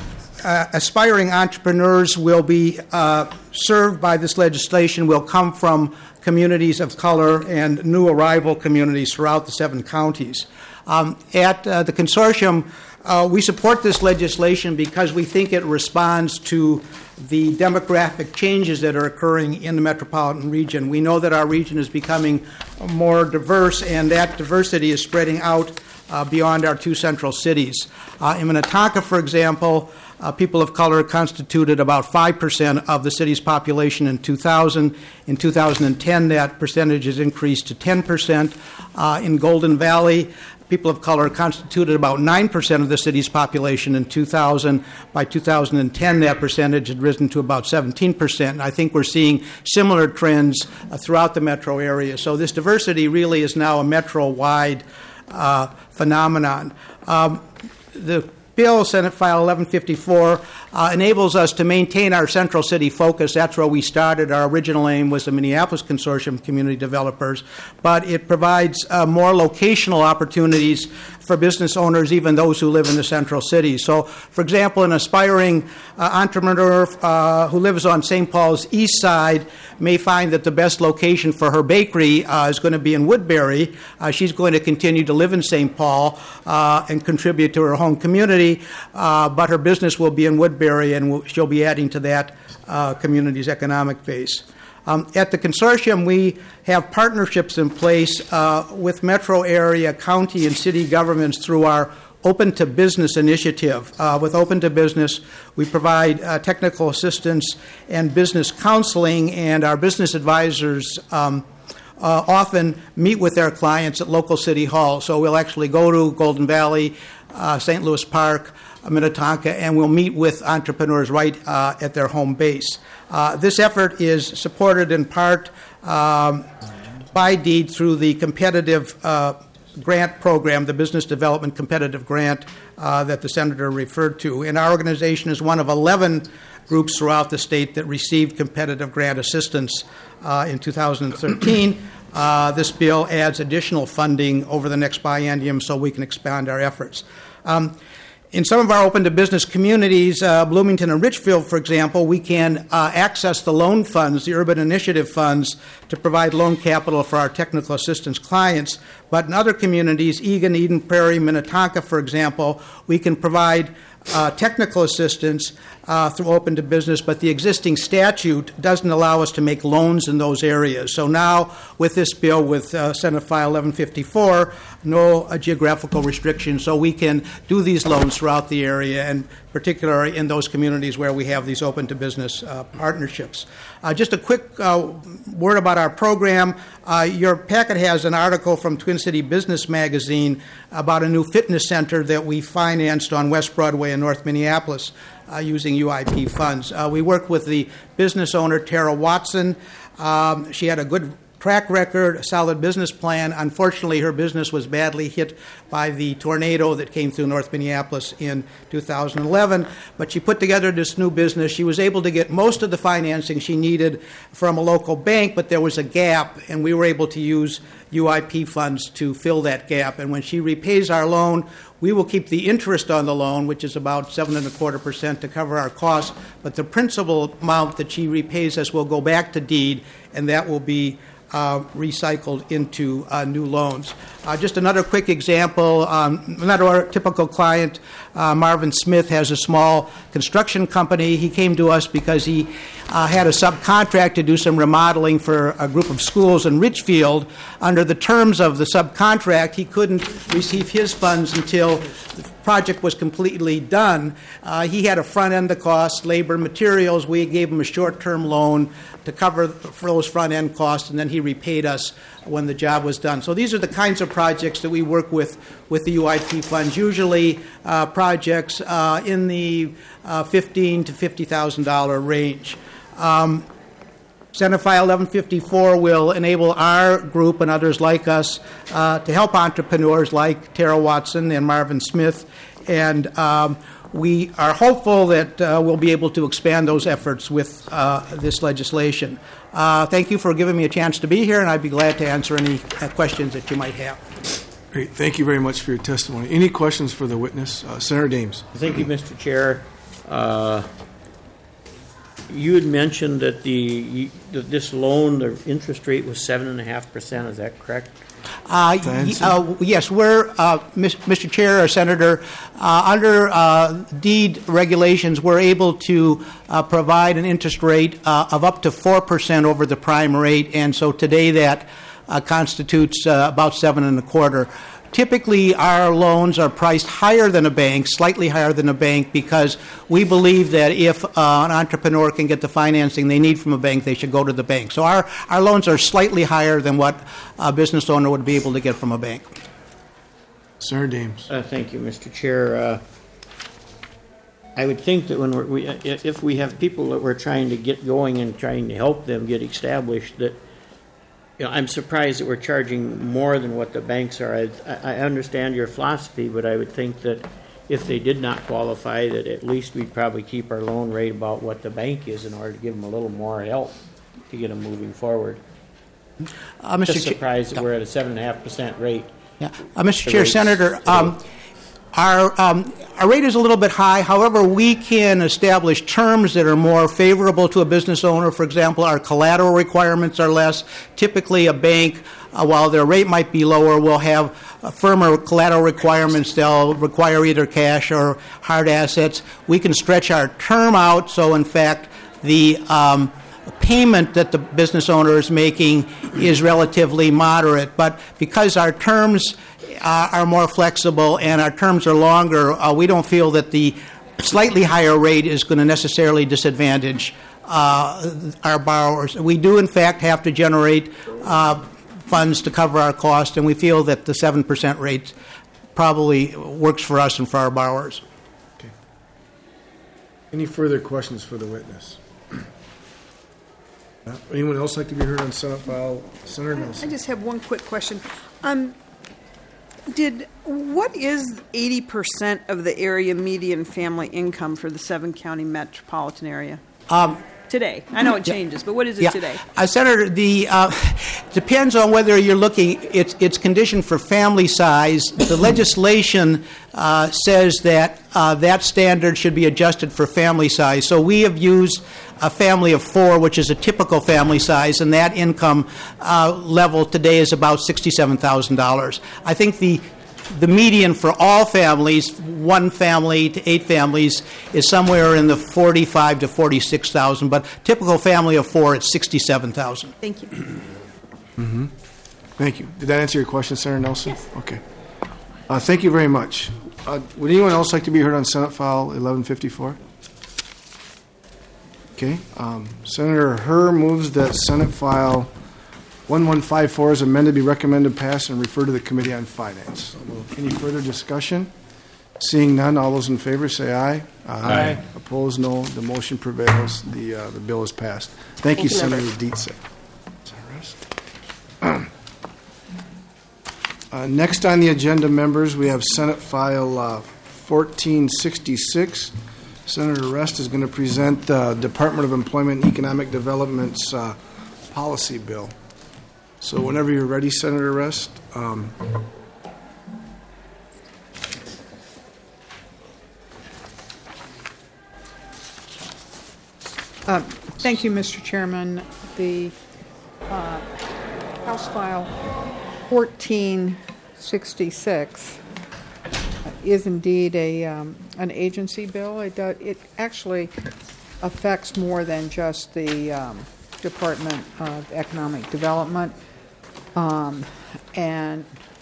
uh, aspiring entrepreneurs will be uh, served by this legislation will come from communities of color and new arrival communities throughout the seven counties. Um, at uh, the consortium, Uh, we support this legislation because we think it responds to the demographic changes that are occurring in the metropolitan region. We know that our region is becoming more diverse, and that diversity is spreading out uh, beyond our two central cities. Uh, in Minnetonka, for example, uh, people of color constituted about five percent of the city's population in two thousand. In two thousand ten, that percentage has increased to ten percent. Uh, in Golden Valley, people of color constituted about nine percent of the city's population in two thousand. By two thousand ten, that percentage had risen to about seventeen percent. And I think we're seeing similar trends uh, throughout the metro area. So this diversity really is now a metro-wide uh, phenomenon. Um, the bill, Senate File eleven fifty-four, uh, enables us to maintain our central city focus. That's where we started. Our original aim was the Minneapolis Consortium Community Developers, but it provides uh, more locational opportunities for business owners, even those who live in the central city. So, for example, an aspiring uh, entrepreneur uh, who lives on Saint Paul's east side may find that the best location for her bakery uh, is going to be in Woodbury. Uh, she's going to continue to live in Saint Paul uh, and contribute to her home community, uh, but her business will be in Woodbury, and we'll, she'll be adding to that uh, community's economic base. Um, at the consortium, we have partnerships in place uh, with metro area, county, and city governments through our Open to Business initiative. Uh, with Open to Business, we provide uh, technical assistance and business counseling, and our business advisors um, uh, often meet with their clients at local city halls. So we'll actually go to Golden Valley, uh, Saint Louis Park, Minnetonka, and we'll meet with entrepreneurs right uh, at their home base. Uh, this effort is supported in part um, by DEED through the competitive uh, grant program, the Business Development Competitive Grant uh, that the Senator referred to. And our organization is one of eleven groups throughout the state that received competitive grant assistance uh, in two thousand thirteen. Uh, this bill adds additional funding over the next biennium so we can expand our efforts. Um, In some of our open-to-business communities, uh, Bloomington and Richfield, for example, we can uh, access the loan funds, the urban initiative funds, to provide loan capital for our technical assistance clients. But in other communities, Eagan, Eden Prairie, Minnetonka, for example, we can provide uh, technical assistance uh, through Open to Business, but the existing statute doesn't allow us to make loans in those areas. So now, with this bill, with uh, Senate File eleven fifty-four, no uh, geographical restrictions, so we can do these loans throughout the area, and particularly in those communities where we have these Open to Business uh, partnerships. Uh, just a quick uh, word about our program. Uh, your packet has an article from Twin City Business Magazine about a new fitness center that we financed on West Broadway in North Minneapolis uh, using U I P funds. Uh, we worked with the business owner, Tara Watson. Um, she had a good track record, a solid business plan. Unfortunately, her business was badly hit by the tornado that came through North Minneapolis in two thousand eleven, but she put together this new business. She was able to get most of the financing she needed from a local bank, but there was a gap, and we were able to use U I P funds to fill that gap. And when she repays our loan, we will keep the interest on the loan, which is about seven and a quarter percent, to cover our costs, but the principal amount that she repays us will go back to deed, and that will be Uh, recycled into uh, new loans. Uh, just another quick example, um, another typical client, uh, Marvin Smith, has a small construction company. He came to us because he uh, had a subcontract to do some remodeling for a group of schools in Richfield. Under the terms of the subcontract, he couldn't receive his funds until the project was completely done. Uh, he had to front end the costs, labor, materials. We gave him a short-term loan to cover for those front-end costs, and then he repaid us when the job was done. So these are the kinds of projects that we work with with the U I P funds, usually uh, projects uh, in the uh, fifteen thousand to fifty thousand dollars range. Um, Senate File eleven fifty-four will enable our group and others like us uh, to help entrepreneurs like Tara Watson and Marvin Smith, and um, we are hopeful that uh, we'll be able to expand those efforts with uh, this legislation. Uh, thank you for giving me a chance to be here, and I'd be glad to answer any uh, questions that you might have. Great. Thank you very much for your testimony. Any questions for the witness? Uh, Senator Dames. Thank you, Mister Chair. Uh, you had mentioned that the that this loan, the interest rate was seven and a half percent. Is that correct? Uh, y- uh, yes, we're, uh, Mister Chair or Senator, uh, under uh, deed regulations, we're able to uh, provide an interest rate uh, of up to four percent over the prime rate, and so today that uh, constitutes uh, about seven and a quarter. Typically, our loans are priced higher than a bank, slightly higher than a bank, because we believe that if uh, an entrepreneur can get the financing they need from a bank, they should go to the bank. So our, our loans are slightly higher than what a business owner would be able to get from a bank. Senator Dames. Uh, thank you, Mister Chair. Uh, I would think that when we're, we, if we have people that we're trying to get going and trying to help them get established, that you know, I'm surprised that we're charging more than what the banks are. I, I understand your philosophy, but I would think that if they did not qualify, that at least we'd probably keep our loan rate about what the bank is in order to give them a little more help to get them moving forward. Uh, Mister Just Ch- surprised that we're at a seven and a half percent rate. Yeah, uh, Mister Chair, Senator, um, our um, our rate is a little bit high. However, we can establish terms that are more favorable to a business owner. For example, our collateral requirements are less. Typically, a bank, uh, while their rate might be lower, will have uh, firmer collateral requirements. They'll require either cash or hard assets. We can stretch our term out, so in fact, the um, payment that the business owner is making is relatively moderate. But because our terms uh, are more flexible and our terms are longer, uh, we don't feel that the slightly higher rate is going to necessarily disadvantage uh, our borrowers. We do, in fact, have to generate uh, funds to cover our costs, and we feel that the seven percent rate probably works for us and for our borrowers. Okay. Any further questions for the witness? Uh, anyone else like to be heard on Senate File? Senator Nelson. I just have one quick question. Um, did what is eighty percent of the area median family income for the seven county metropolitan area Um, today? I know it changes, but what is it yeah. today? Uh, Senator, the uh, depends on whether you're looking. It's it's conditioned for family size. The legislation uh, says that uh, that standard should be adjusted for family size. So we have used a family of four, which is a typical family size, and that income uh, level today is about sixty-seven thousand dollars. I think the the median for all families one family to eight families is somewhere in the forty-five to forty-six thousand, but typical family of four, it's sixty-seven thousand. Thank you. Mm-hmm. Thank you. Did that answer your question, Senator Nelson? Yes. Okay. Uh, thank you very much. Uh, would anyone else like to be heard on Senate File eleven fifty-four? Okay. Um, Senator Herr moves that Senate File eleven fifty-four is amended, be recommended, pass, and refer to the Committee on Finance. Any further discussion? Seeing none, all those in favor say aye. Aye. Aye. Opposed, no. The motion prevails. The uh, the bill is passed. Thank, Thank you, you, Senator members. Dietz. Uh, next on the agenda, members, we have Senate File uh, fourteen sixty-six. Senator Rest is going to present the Department of Employment and Economic Development's uh, policy bill. So whenever you're ready, Senator Rest. Um, Uh, Thank you, Mister Chairman. The uh, House File fourteen sixty-six is indeed a um, an agency bill. It does, it actually affects more than just the um, Department of Economic Development, um, and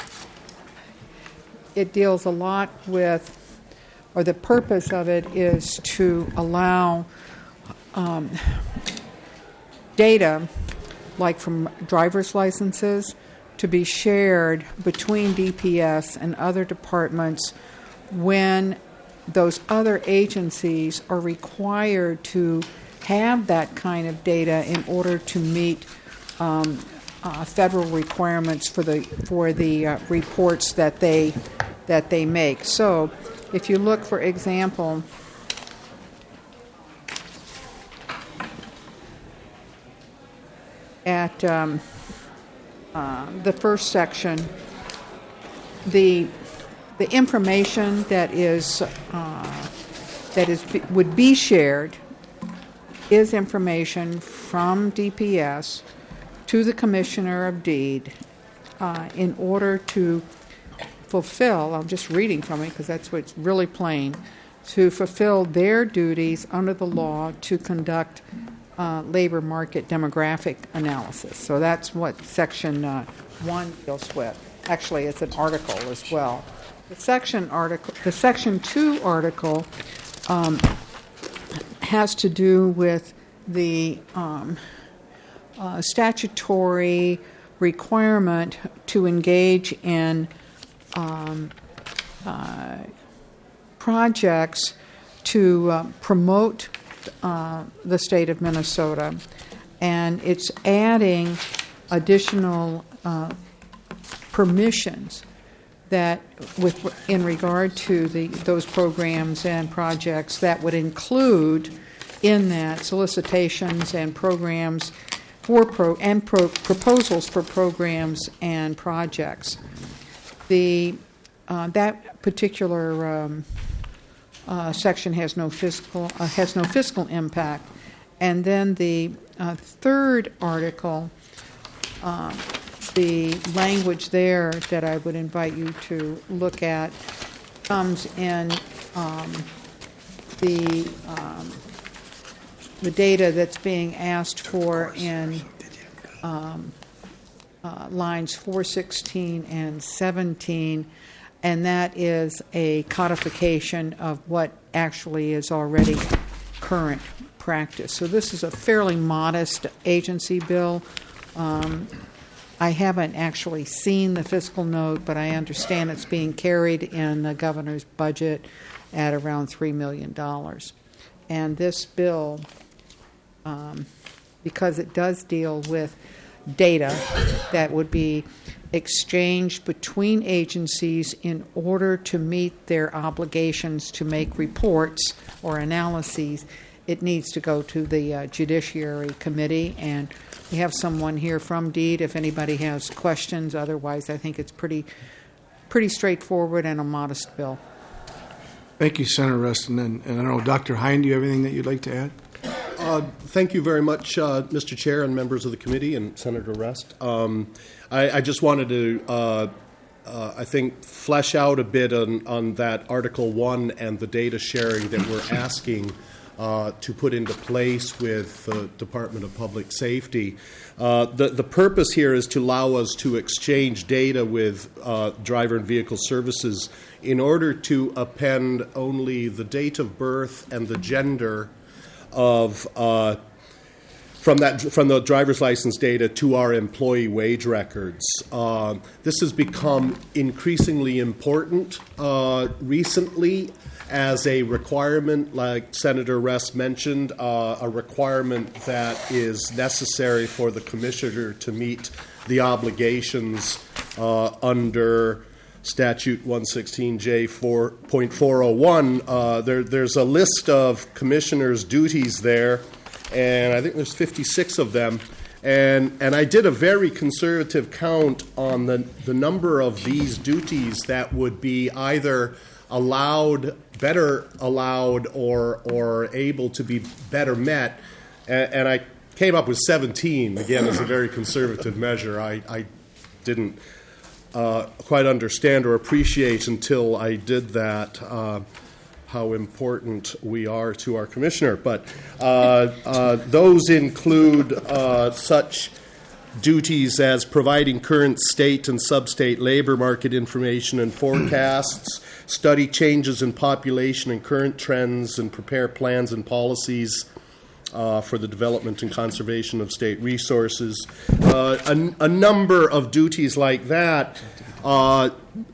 it deals a lot with, or the purpose of it is to allow Um, data, like from driver's licenses, to be shared between D P S and other departments when those other agencies are required to have that kind of data in order to meet um, uh, federal requirements for the for the uh, reports that they that they make. So, if you look, for example, at um, uh, the first section, the the information that is uh, that is would be shared is information from D P S to the Commissioner of Deed uh, in order to fulfill. I'm just reading from it because that's what's really plain. To fulfill their duties under the law to conduct Uh, labor market demographic analysis. So that's what Section uh, one deals with. Actually, it's an article as well. The section article, the Section two article, um, has to do with the um, uh, statutory requirement to engage in um, uh, projects to uh, promote Uh, the state of Minnesota, and it's adding additional uh, permissions that, with in regard to the those programs and projects, that would include in that solicitations and programs for pro and pro, proposals for programs and projects. The uh, that particular um, Uh, section has no fiscal uh, has no fiscal impact, and then the uh, third article, uh, the language there that I would invite you to look at comes in um, the um, the data that's being asked for in um, uh, lines four sixteen and seventeen. And that is a codification of what actually is already current practice. So this is a fairly modest agency bill. Um, I haven't actually seen the fiscal note, but I understand it's being carried in the governor's budget at around three million dollars. And this bill, um, because it does deal with data that would be exchanged between agencies in order to meet their obligations to make reports or analyses, it needs to go to the uh, Judiciary Committee. And we have someone here from Deed if anybody has questions. Otherwise, I think it's pretty pretty straightforward and a modest bill. Thank you, Senator Reston. And, and I don't know, Doctor Hine, do you have anything that you'd like to add? Uh, thank you very much, uh, Mister Chair and members of the committee and Senator Rest. Um, I, I just wanted to uh, uh, I think, flesh out a bit on, on that Article one and the data sharing that we're asking uh, to put into place with the Department of Public Safety. Uh, the, the purpose here is to allow us to exchange data with uh, driver and vehicle services in order to append only the date of birth and the gender of uh, from that from the driver's license data to our employee wage records. Uh, this has become increasingly important uh, recently as a requirement, like Senator Rest mentioned, uh, a requirement that is necessary for the commissioner to meet the obligations uh, under Statute one sixteen J four point four oh one. Uh, there, there's a list of commissioners' duties there, and I think there's fifty-six of them. And, and I did a very conservative count on the, the number of these duties that would be either allowed, better allowed, or, or able to be better met. And, and I came up with seventeen, again, as a very conservative measure. I, I didn't uh, quite understand or appreciate until I did that uh, how important we are to our commissioner. But uh, uh, those include uh, such duties as providing current state and sub-state labor market information and forecasts, study changes in population and current trends, and prepare plans and policies uh, for the development and conservation of state resources. Uh, a, a number of duties like that uh,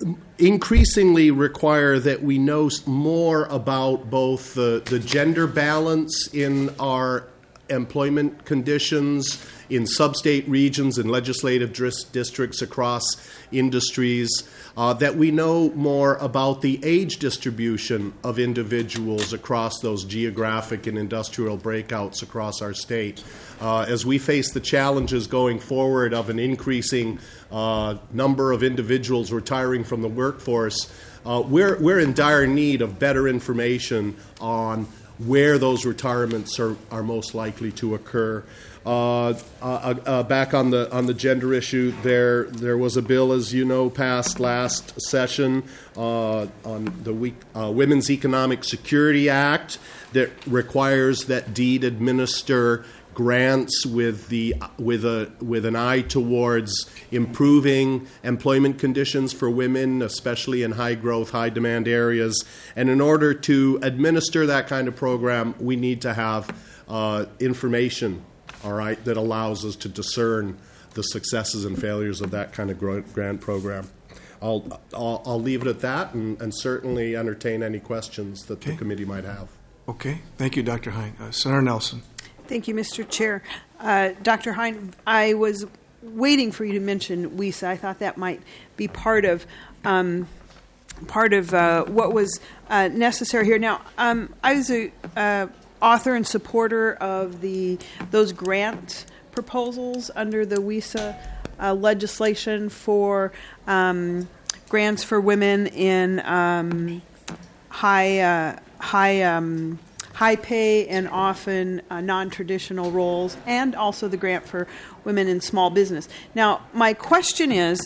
increasingly require that we know more about both the, the gender balance in our employment conditions in sub-state regions and legislative dris- districts across industries, uh, that we know more about the age distribution of individuals across those geographic and industrial breakouts across our state. Uh, as we face the challenges going forward of an increasing uh, number of individuals retiring from the workforce, uh, we're, we're in dire need of better information on where those retirements are, are most likely to occur. Uh, uh, uh, back on the on the gender issue, there there was a bill, as you know, passed last session uh, on the week, uh, Women's Economic Security Act that requires that DEED administer grants with the with a with an eye towards improving employment conditions for women, especially in high growth, high demand areas. And in order to administer that kind of program, we need to have uh, information, all right, that allows us to discern the successes and failures of that kind of grant program. I'll I'll, I'll leave it at that, and, and certainly entertain any questions that okay. the committee might have. Okay, thank you, Doctor Hein. Uh, Senator Nelson. Thank you, Mister Chair. Uh, Doctor Hein, I was waiting for you to mention W I S A. I thought that might be part of um, part of uh, what was uh, necessary here. Now, um, I was a uh, author and supporter of the those grant proposals under the W I S A uh, legislation for um, grants for women in um, high uh, high. Um, high pay and often uh, non-traditional roles, and also the grant for women in small business. Now, my question is,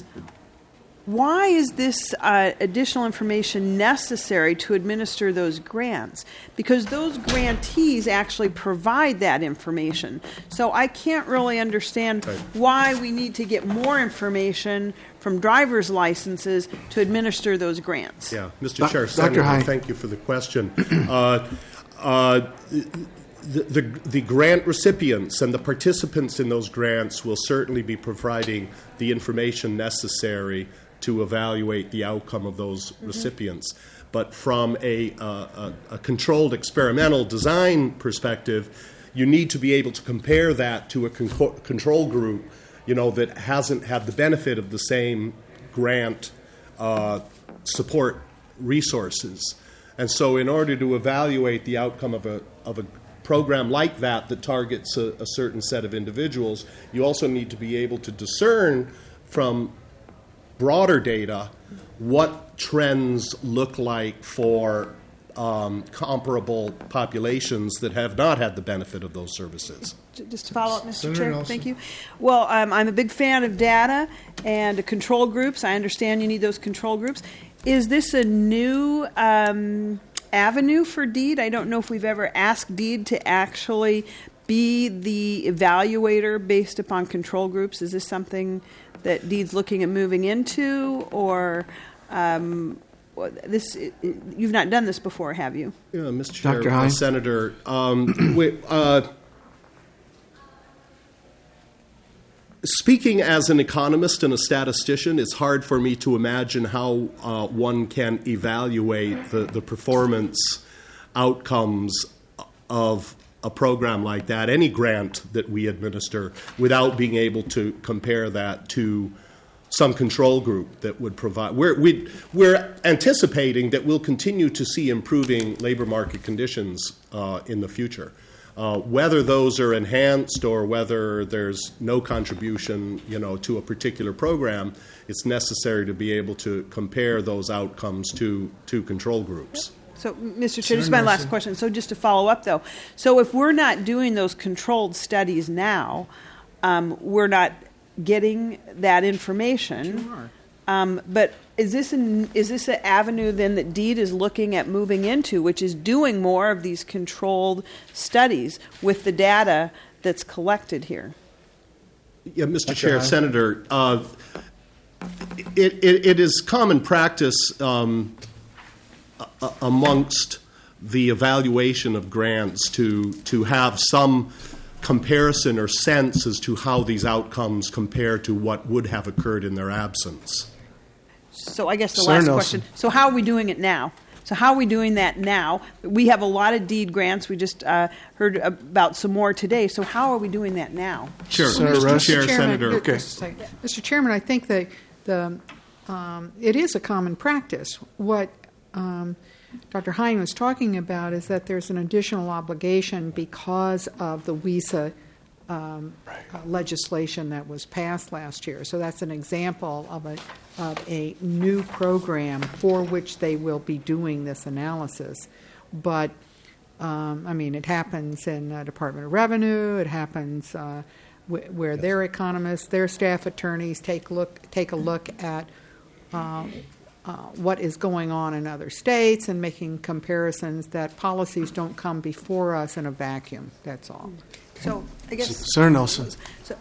why is this uh, additional information necessary to administer those grants? Because those grantees actually provide that information. So I can't really understand right. why we need to get more information from driver's licenses to administer those grants. Yeah, Mister Chair, Senator, thank you for the question. uh, Uh, the, the, the grant recipients and the participants in those grants will certainly be providing the information necessary to evaluate the outcome of those mm-hmm. recipients. But from a, uh, a, a controlled experimental design perspective, you need to be able to compare that to a con- control group, you know, that hasn't had the benefit of the same grant uh, support resources. And so in order to evaluate the outcome of a of a program like that that targets a, a certain set of individuals, you also need to be able to discern from broader data what trends look like for um, comparable populations that have not had the benefit of those services. Just to follow up, Mister Senator Chair, Nelson. thank you. Well, um, I'm a big fan of data and control groups. I understand you need those control groups. Is this a new um, avenue for DEED? I don't know if we've ever asked DEED to actually be the evaluator based upon control groups. Is this something that DEED's looking at moving into, or um, this? You've not done this before, have you? Yeah, Mister Chair, Doctor Hines? Senator, um, we, uh, speaking as an economist and a statistician, it's hard for me to imagine how uh, one can evaluate the, the performance outcomes of a program like that, any grant that we administer, without being able to compare that to some control group that would provide. We're, we, we're anticipating that we'll continue to see improving labor market conditions uh, in the future. Uh, whether those are enhanced or whether there's no contribution, you know, to a particular program, it's necessary to be able to compare those outcomes to, to control groups. So, Mister Chair, this is my last question. So just to follow up, though. So if we're not doing those controlled studies now, um, we're not getting that information. Sure. Um, but is this an, is this an avenue then that DEED is looking at moving into, which is doing more of these controlled studies with the data that's collected here? Yeah, Mister Chair, Senator, uh, it, it, it is common practice um, a- amongst the evaluation of grants to to have some comparison or sense as to how these outcomes compare to what would have occurred in their absence. So I guess the Senator last Nelson. question. So how are we doing it now? So how are we doing that now? We have a lot of DEED grants. We just uh, heard about some more today. So how are we doing that now? Sure, Senator Mister Russ. Chair, Chairman, Senator. uh, Okay. just a second. Mister Chairman, I think that the um, it is a common practice. What um, Doctor Hine was talking about is that there's an additional obligation because of the WISA um, uh, legislation that was passed last year. So that's an example of a of a new program for which they will be doing this analysis. But um, I mean, it happens in uh, Department of Revenue. It happens uh, wh- where yes. their economists, their staff attorneys take look take a look at um, uh, what is going on in other states and making comparisons. That policies don't come before us in a vacuum. That's all. So I guess Senator Nelson. So,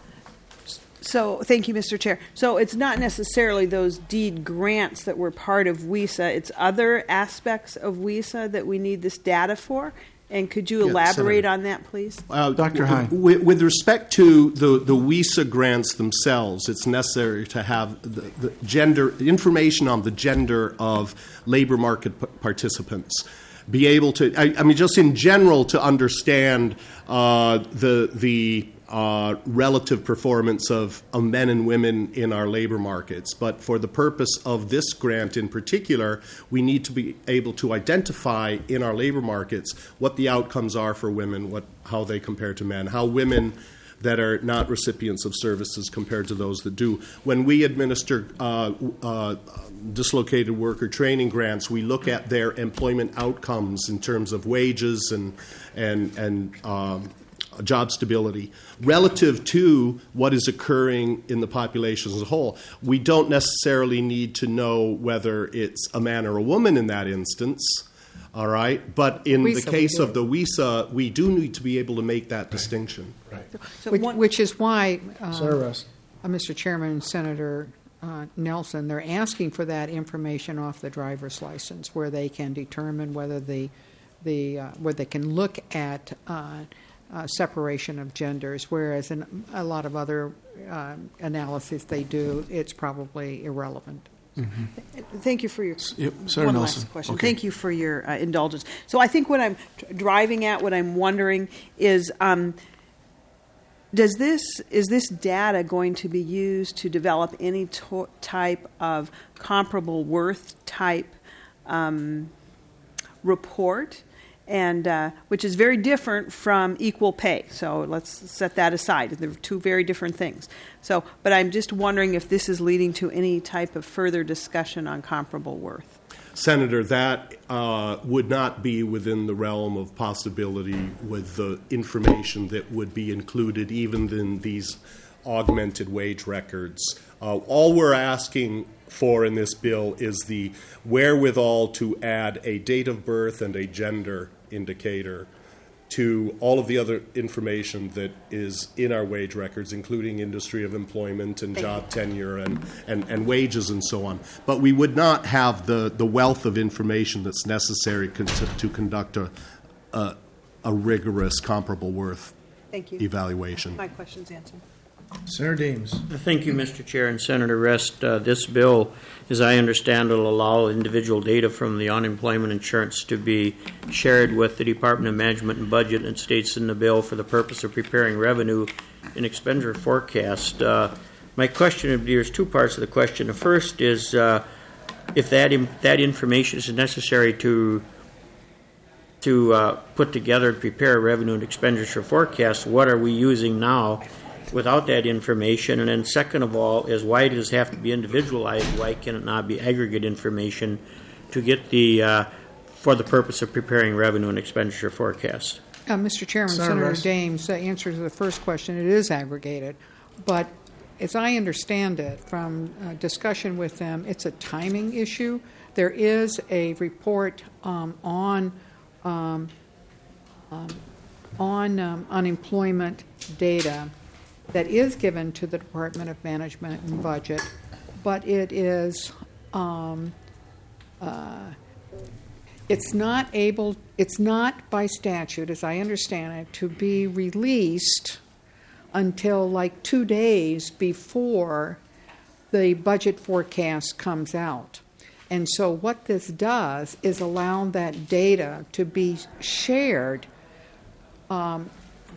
so thank you, Mister Chair. So it's not necessarily those DEED grants that were part of WISA. It's other aspects of WISA that we need this data for. And could you Yeah, elaborate Senator. on that, please? Uh, Doctor Hine. With, with respect to the, the WISA grants themselves, it's necessary to have the, the gender information on the gender of labor market p- participants. Be able to, I, I mean, just in general, to understand uh, the the uh, relative performance of, of men and women in our labor markets. But for the purpose of this grant in particular, we need to be able to identify in our labor markets what the outcomes are for women, what how they compare to men, how women that are not recipients of services compared to those that do. When we administer uh, uh, dislocated worker training grants, we look at their employment outcomes in terms of wages and and and um, job stability relative to what is occurring in the population as a whole. We don't necessarily need to know whether it's a man or a woman in that instance. All right, but in WISA, the case we of the WISA, we do need to be able to make that distinction. Right. So which, one, which is why, Senator um, Russ. uh, Mister Chairman, Senator uh, Nelson, they're asking for that information off the driver's license, where they can determine whether the the uh, where they can look at uh, uh, separation of genders, whereas in a lot of other uh, analyses they do, it's probably irrelevant. Mm-hmm. Thank you for your Yep, Senator one Nelson. last question. Okay. Thank you for your uh, indulgence. So I think what I'm t- driving at, what I'm wondering is, um, does this is this data going to be used to develop any to- type of comparable worth type um, report? And uh, which is very different from equal pay. So let's set that aside. They're two very different things. So, but I'm just wondering if this is leading to any type of further discussion on comparable worth. Senator, that uh, would not be within the realm of possibility with the information that would be included even in these augmented wage records. Uh, all we're asking for in this bill is the wherewithal to add a date of birth and a gender indicator to all of the other information that is in our wage records, including industry of employment and job tenure and, and, and wages and so on. But we would not have the, the wealth of information that's necessary con- to, to conduct a, a, a rigorous comparable worth Thank you. evaluation. My question's answered. Senator Dames. Thank you, Mister Chair and Senator Rest. Uh, this bill, as I understand it, will allow individual data from the unemployment insurance to be shared with the Department of Management and Budget, and states in the bill for the purpose of preparing revenue and expenditure forecast. Uh, my question would be, there's two parts of the question. The first is uh, if that im- that information is necessary to to uh, put together and prepare a revenue and expenditure forecast, what are we using now without that information? And then second of all is, why does it have to be individualized? Why can it not be aggregate information to get the uh, for the purpose of preparing revenue and expenditure forecasts? Uh, Mister Chairman, Senator Senator Rice. Dames, uh, answer to the first question, it is aggregated. But as I understand it from uh, discussion with them, it's a timing issue. There is a report um, on um, um, on um, unemployment data that is given to the Department of Management and Budget, but it is um, uh, it's not able, it's not by statute, as I understand it, to be released until like two days before the budget forecast comes out. And so what this does is allow that data to be shared um,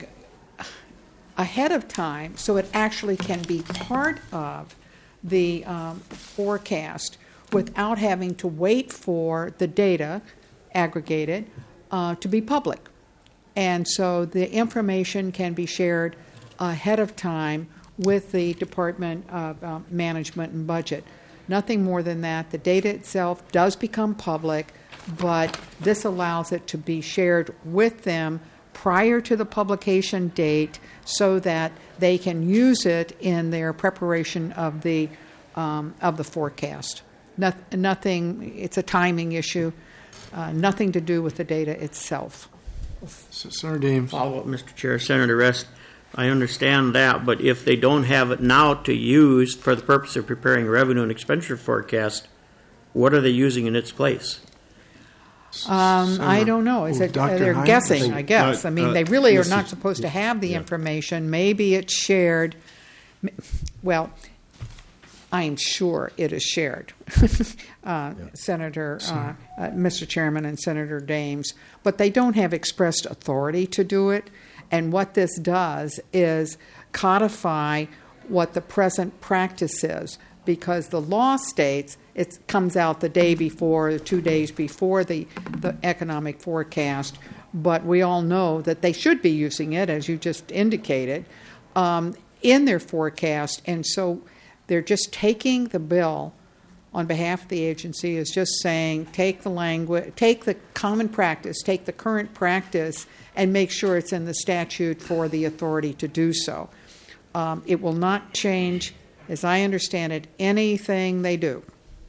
ahead of time, so it actually can be part of the um, forecast without having to wait for the data aggregated uh, to be public. And so the information can be shared ahead of time with the Department of uh, Management and Budget. Nothing more than that. The data itself does become public, but this allows it to be shared with them prior to the publication date so that they can use it in their preparation of the um, of the forecast. No, nothing, it's a timing issue, uh, nothing to do with the data itself. Senator Dames. Follow up, Mister Chair. Senator Rest, I understand that, but if they don't have it now to use for the purpose of preparing revenue and expenditure forecast, what are they using in its place? Um, I don't know. Is Oh, it, Doctor they're Hines? guessing, I I guess. uh, I mean, uh, they really are Mister not supposed to have the yeah. information. Maybe it's shared. Well, I'm sure it is shared, uh, Senator, uh, uh, Mister Chairman and Senator Dames, but they don't have expressed authority to do it. And what this does is codify what the present practice is, because the law states it comes out the day before, two days before the, the economic forecast, but we all know that they should be using it, as you just indicated, um, in their forecast. And so they're just taking the bill on behalf of the agency, is just saying take the language, take the common practice, take the current practice, and make sure it's in the statute for the authority to do so. Um, it will not change, as I understand it, anything they do.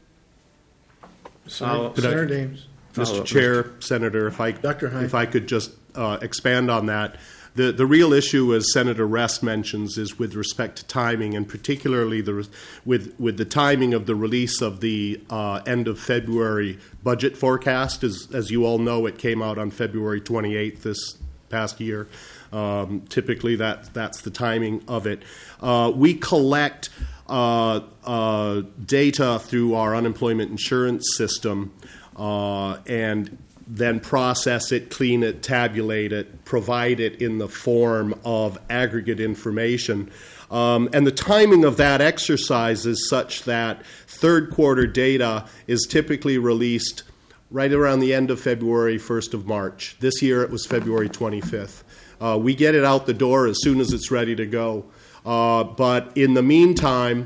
Could I- Senator Dames. Mister Chair, Senator, if I, Doctor Hines. if I could just uh, expand on that. The, the real issue, as Senator Rest mentions, is with respect to timing, and particularly the, with, with the timing of the release of the uh, end of February budget forecast. As, as you all know, it came out on February twenty-eighth this past year. Um, typically, that, that's the timing of it. Uh, we collect uh, uh, data through our unemployment insurance system uh, and then process it, clean it, tabulate it, provide it in the form of aggregate information. Um, and the timing of that exercise is such that third quarter data is typically released right around the end of February, first of March. This year it was February twenty-fifth. Uh, we get it out the door as soon as it's ready to go. Uh, but in the meantime,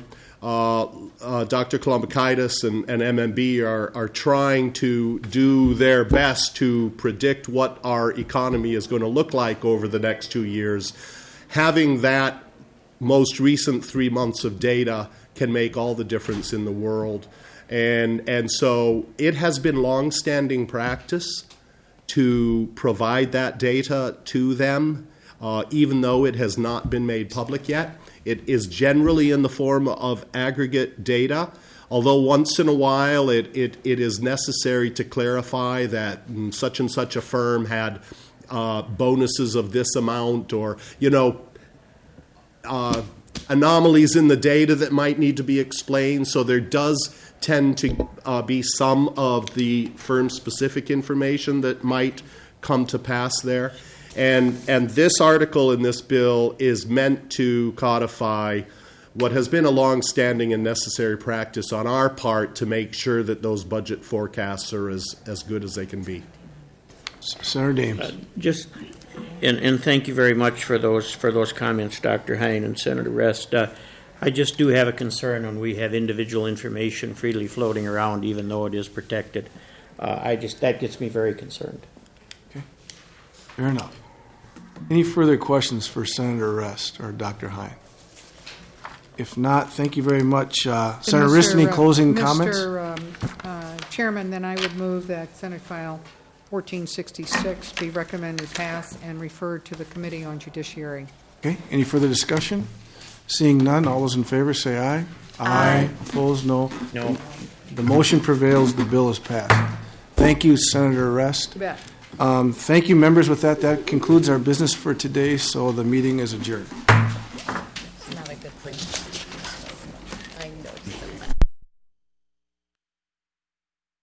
uh, uh, Doctor Kolumbakaitis and, and M M B are, are trying to do their best to predict what our economy is going to look like over the next two years. Having that most recent three months of data can make all the difference in the world. And, and so it has been long-standing practice to provide that data to them, uh, even though it has not been made public yet. It is generally in the form of aggregate data, although once in a while it, it, it is necessary to clarify that such and such a firm had uh, bonuses of this amount, or, you know, uh, anomalies in the data that might need to be explained. So there does tend to uh, be some of the firm-specific information that might come to pass there. And, and this article in this bill is meant to codify what has been a long-standing and necessary practice on our part to make sure that those budget forecasts are as, as good as they can be. Senator Dames. Uh, just, and, and thank you very much for those for those comments, Doctor Hein and Senator Rest. Uh, I just do have a concern when we have individual information freely floating around, even though it is protected. Uh, I just that gets me very concerned. Okay, fair enough. Any further questions for Senator Rest or Doctor Hein? If not, thank you very much. Uh, Senator Rist, any closing uh, comments? Mister Um, uh, Chairman, then I would move that Senate File fourteen sixty-six be recommended pass and referred to the Committee on Judiciary. Okay, any further discussion? Seeing none, all those in favor say aye. Aye. Opposed, no. No. The motion prevails. The bill is passed. Thank you, Senator Rest. You bet. Um, thank you, members. With that, that concludes our business for today, so the meeting is adjourned.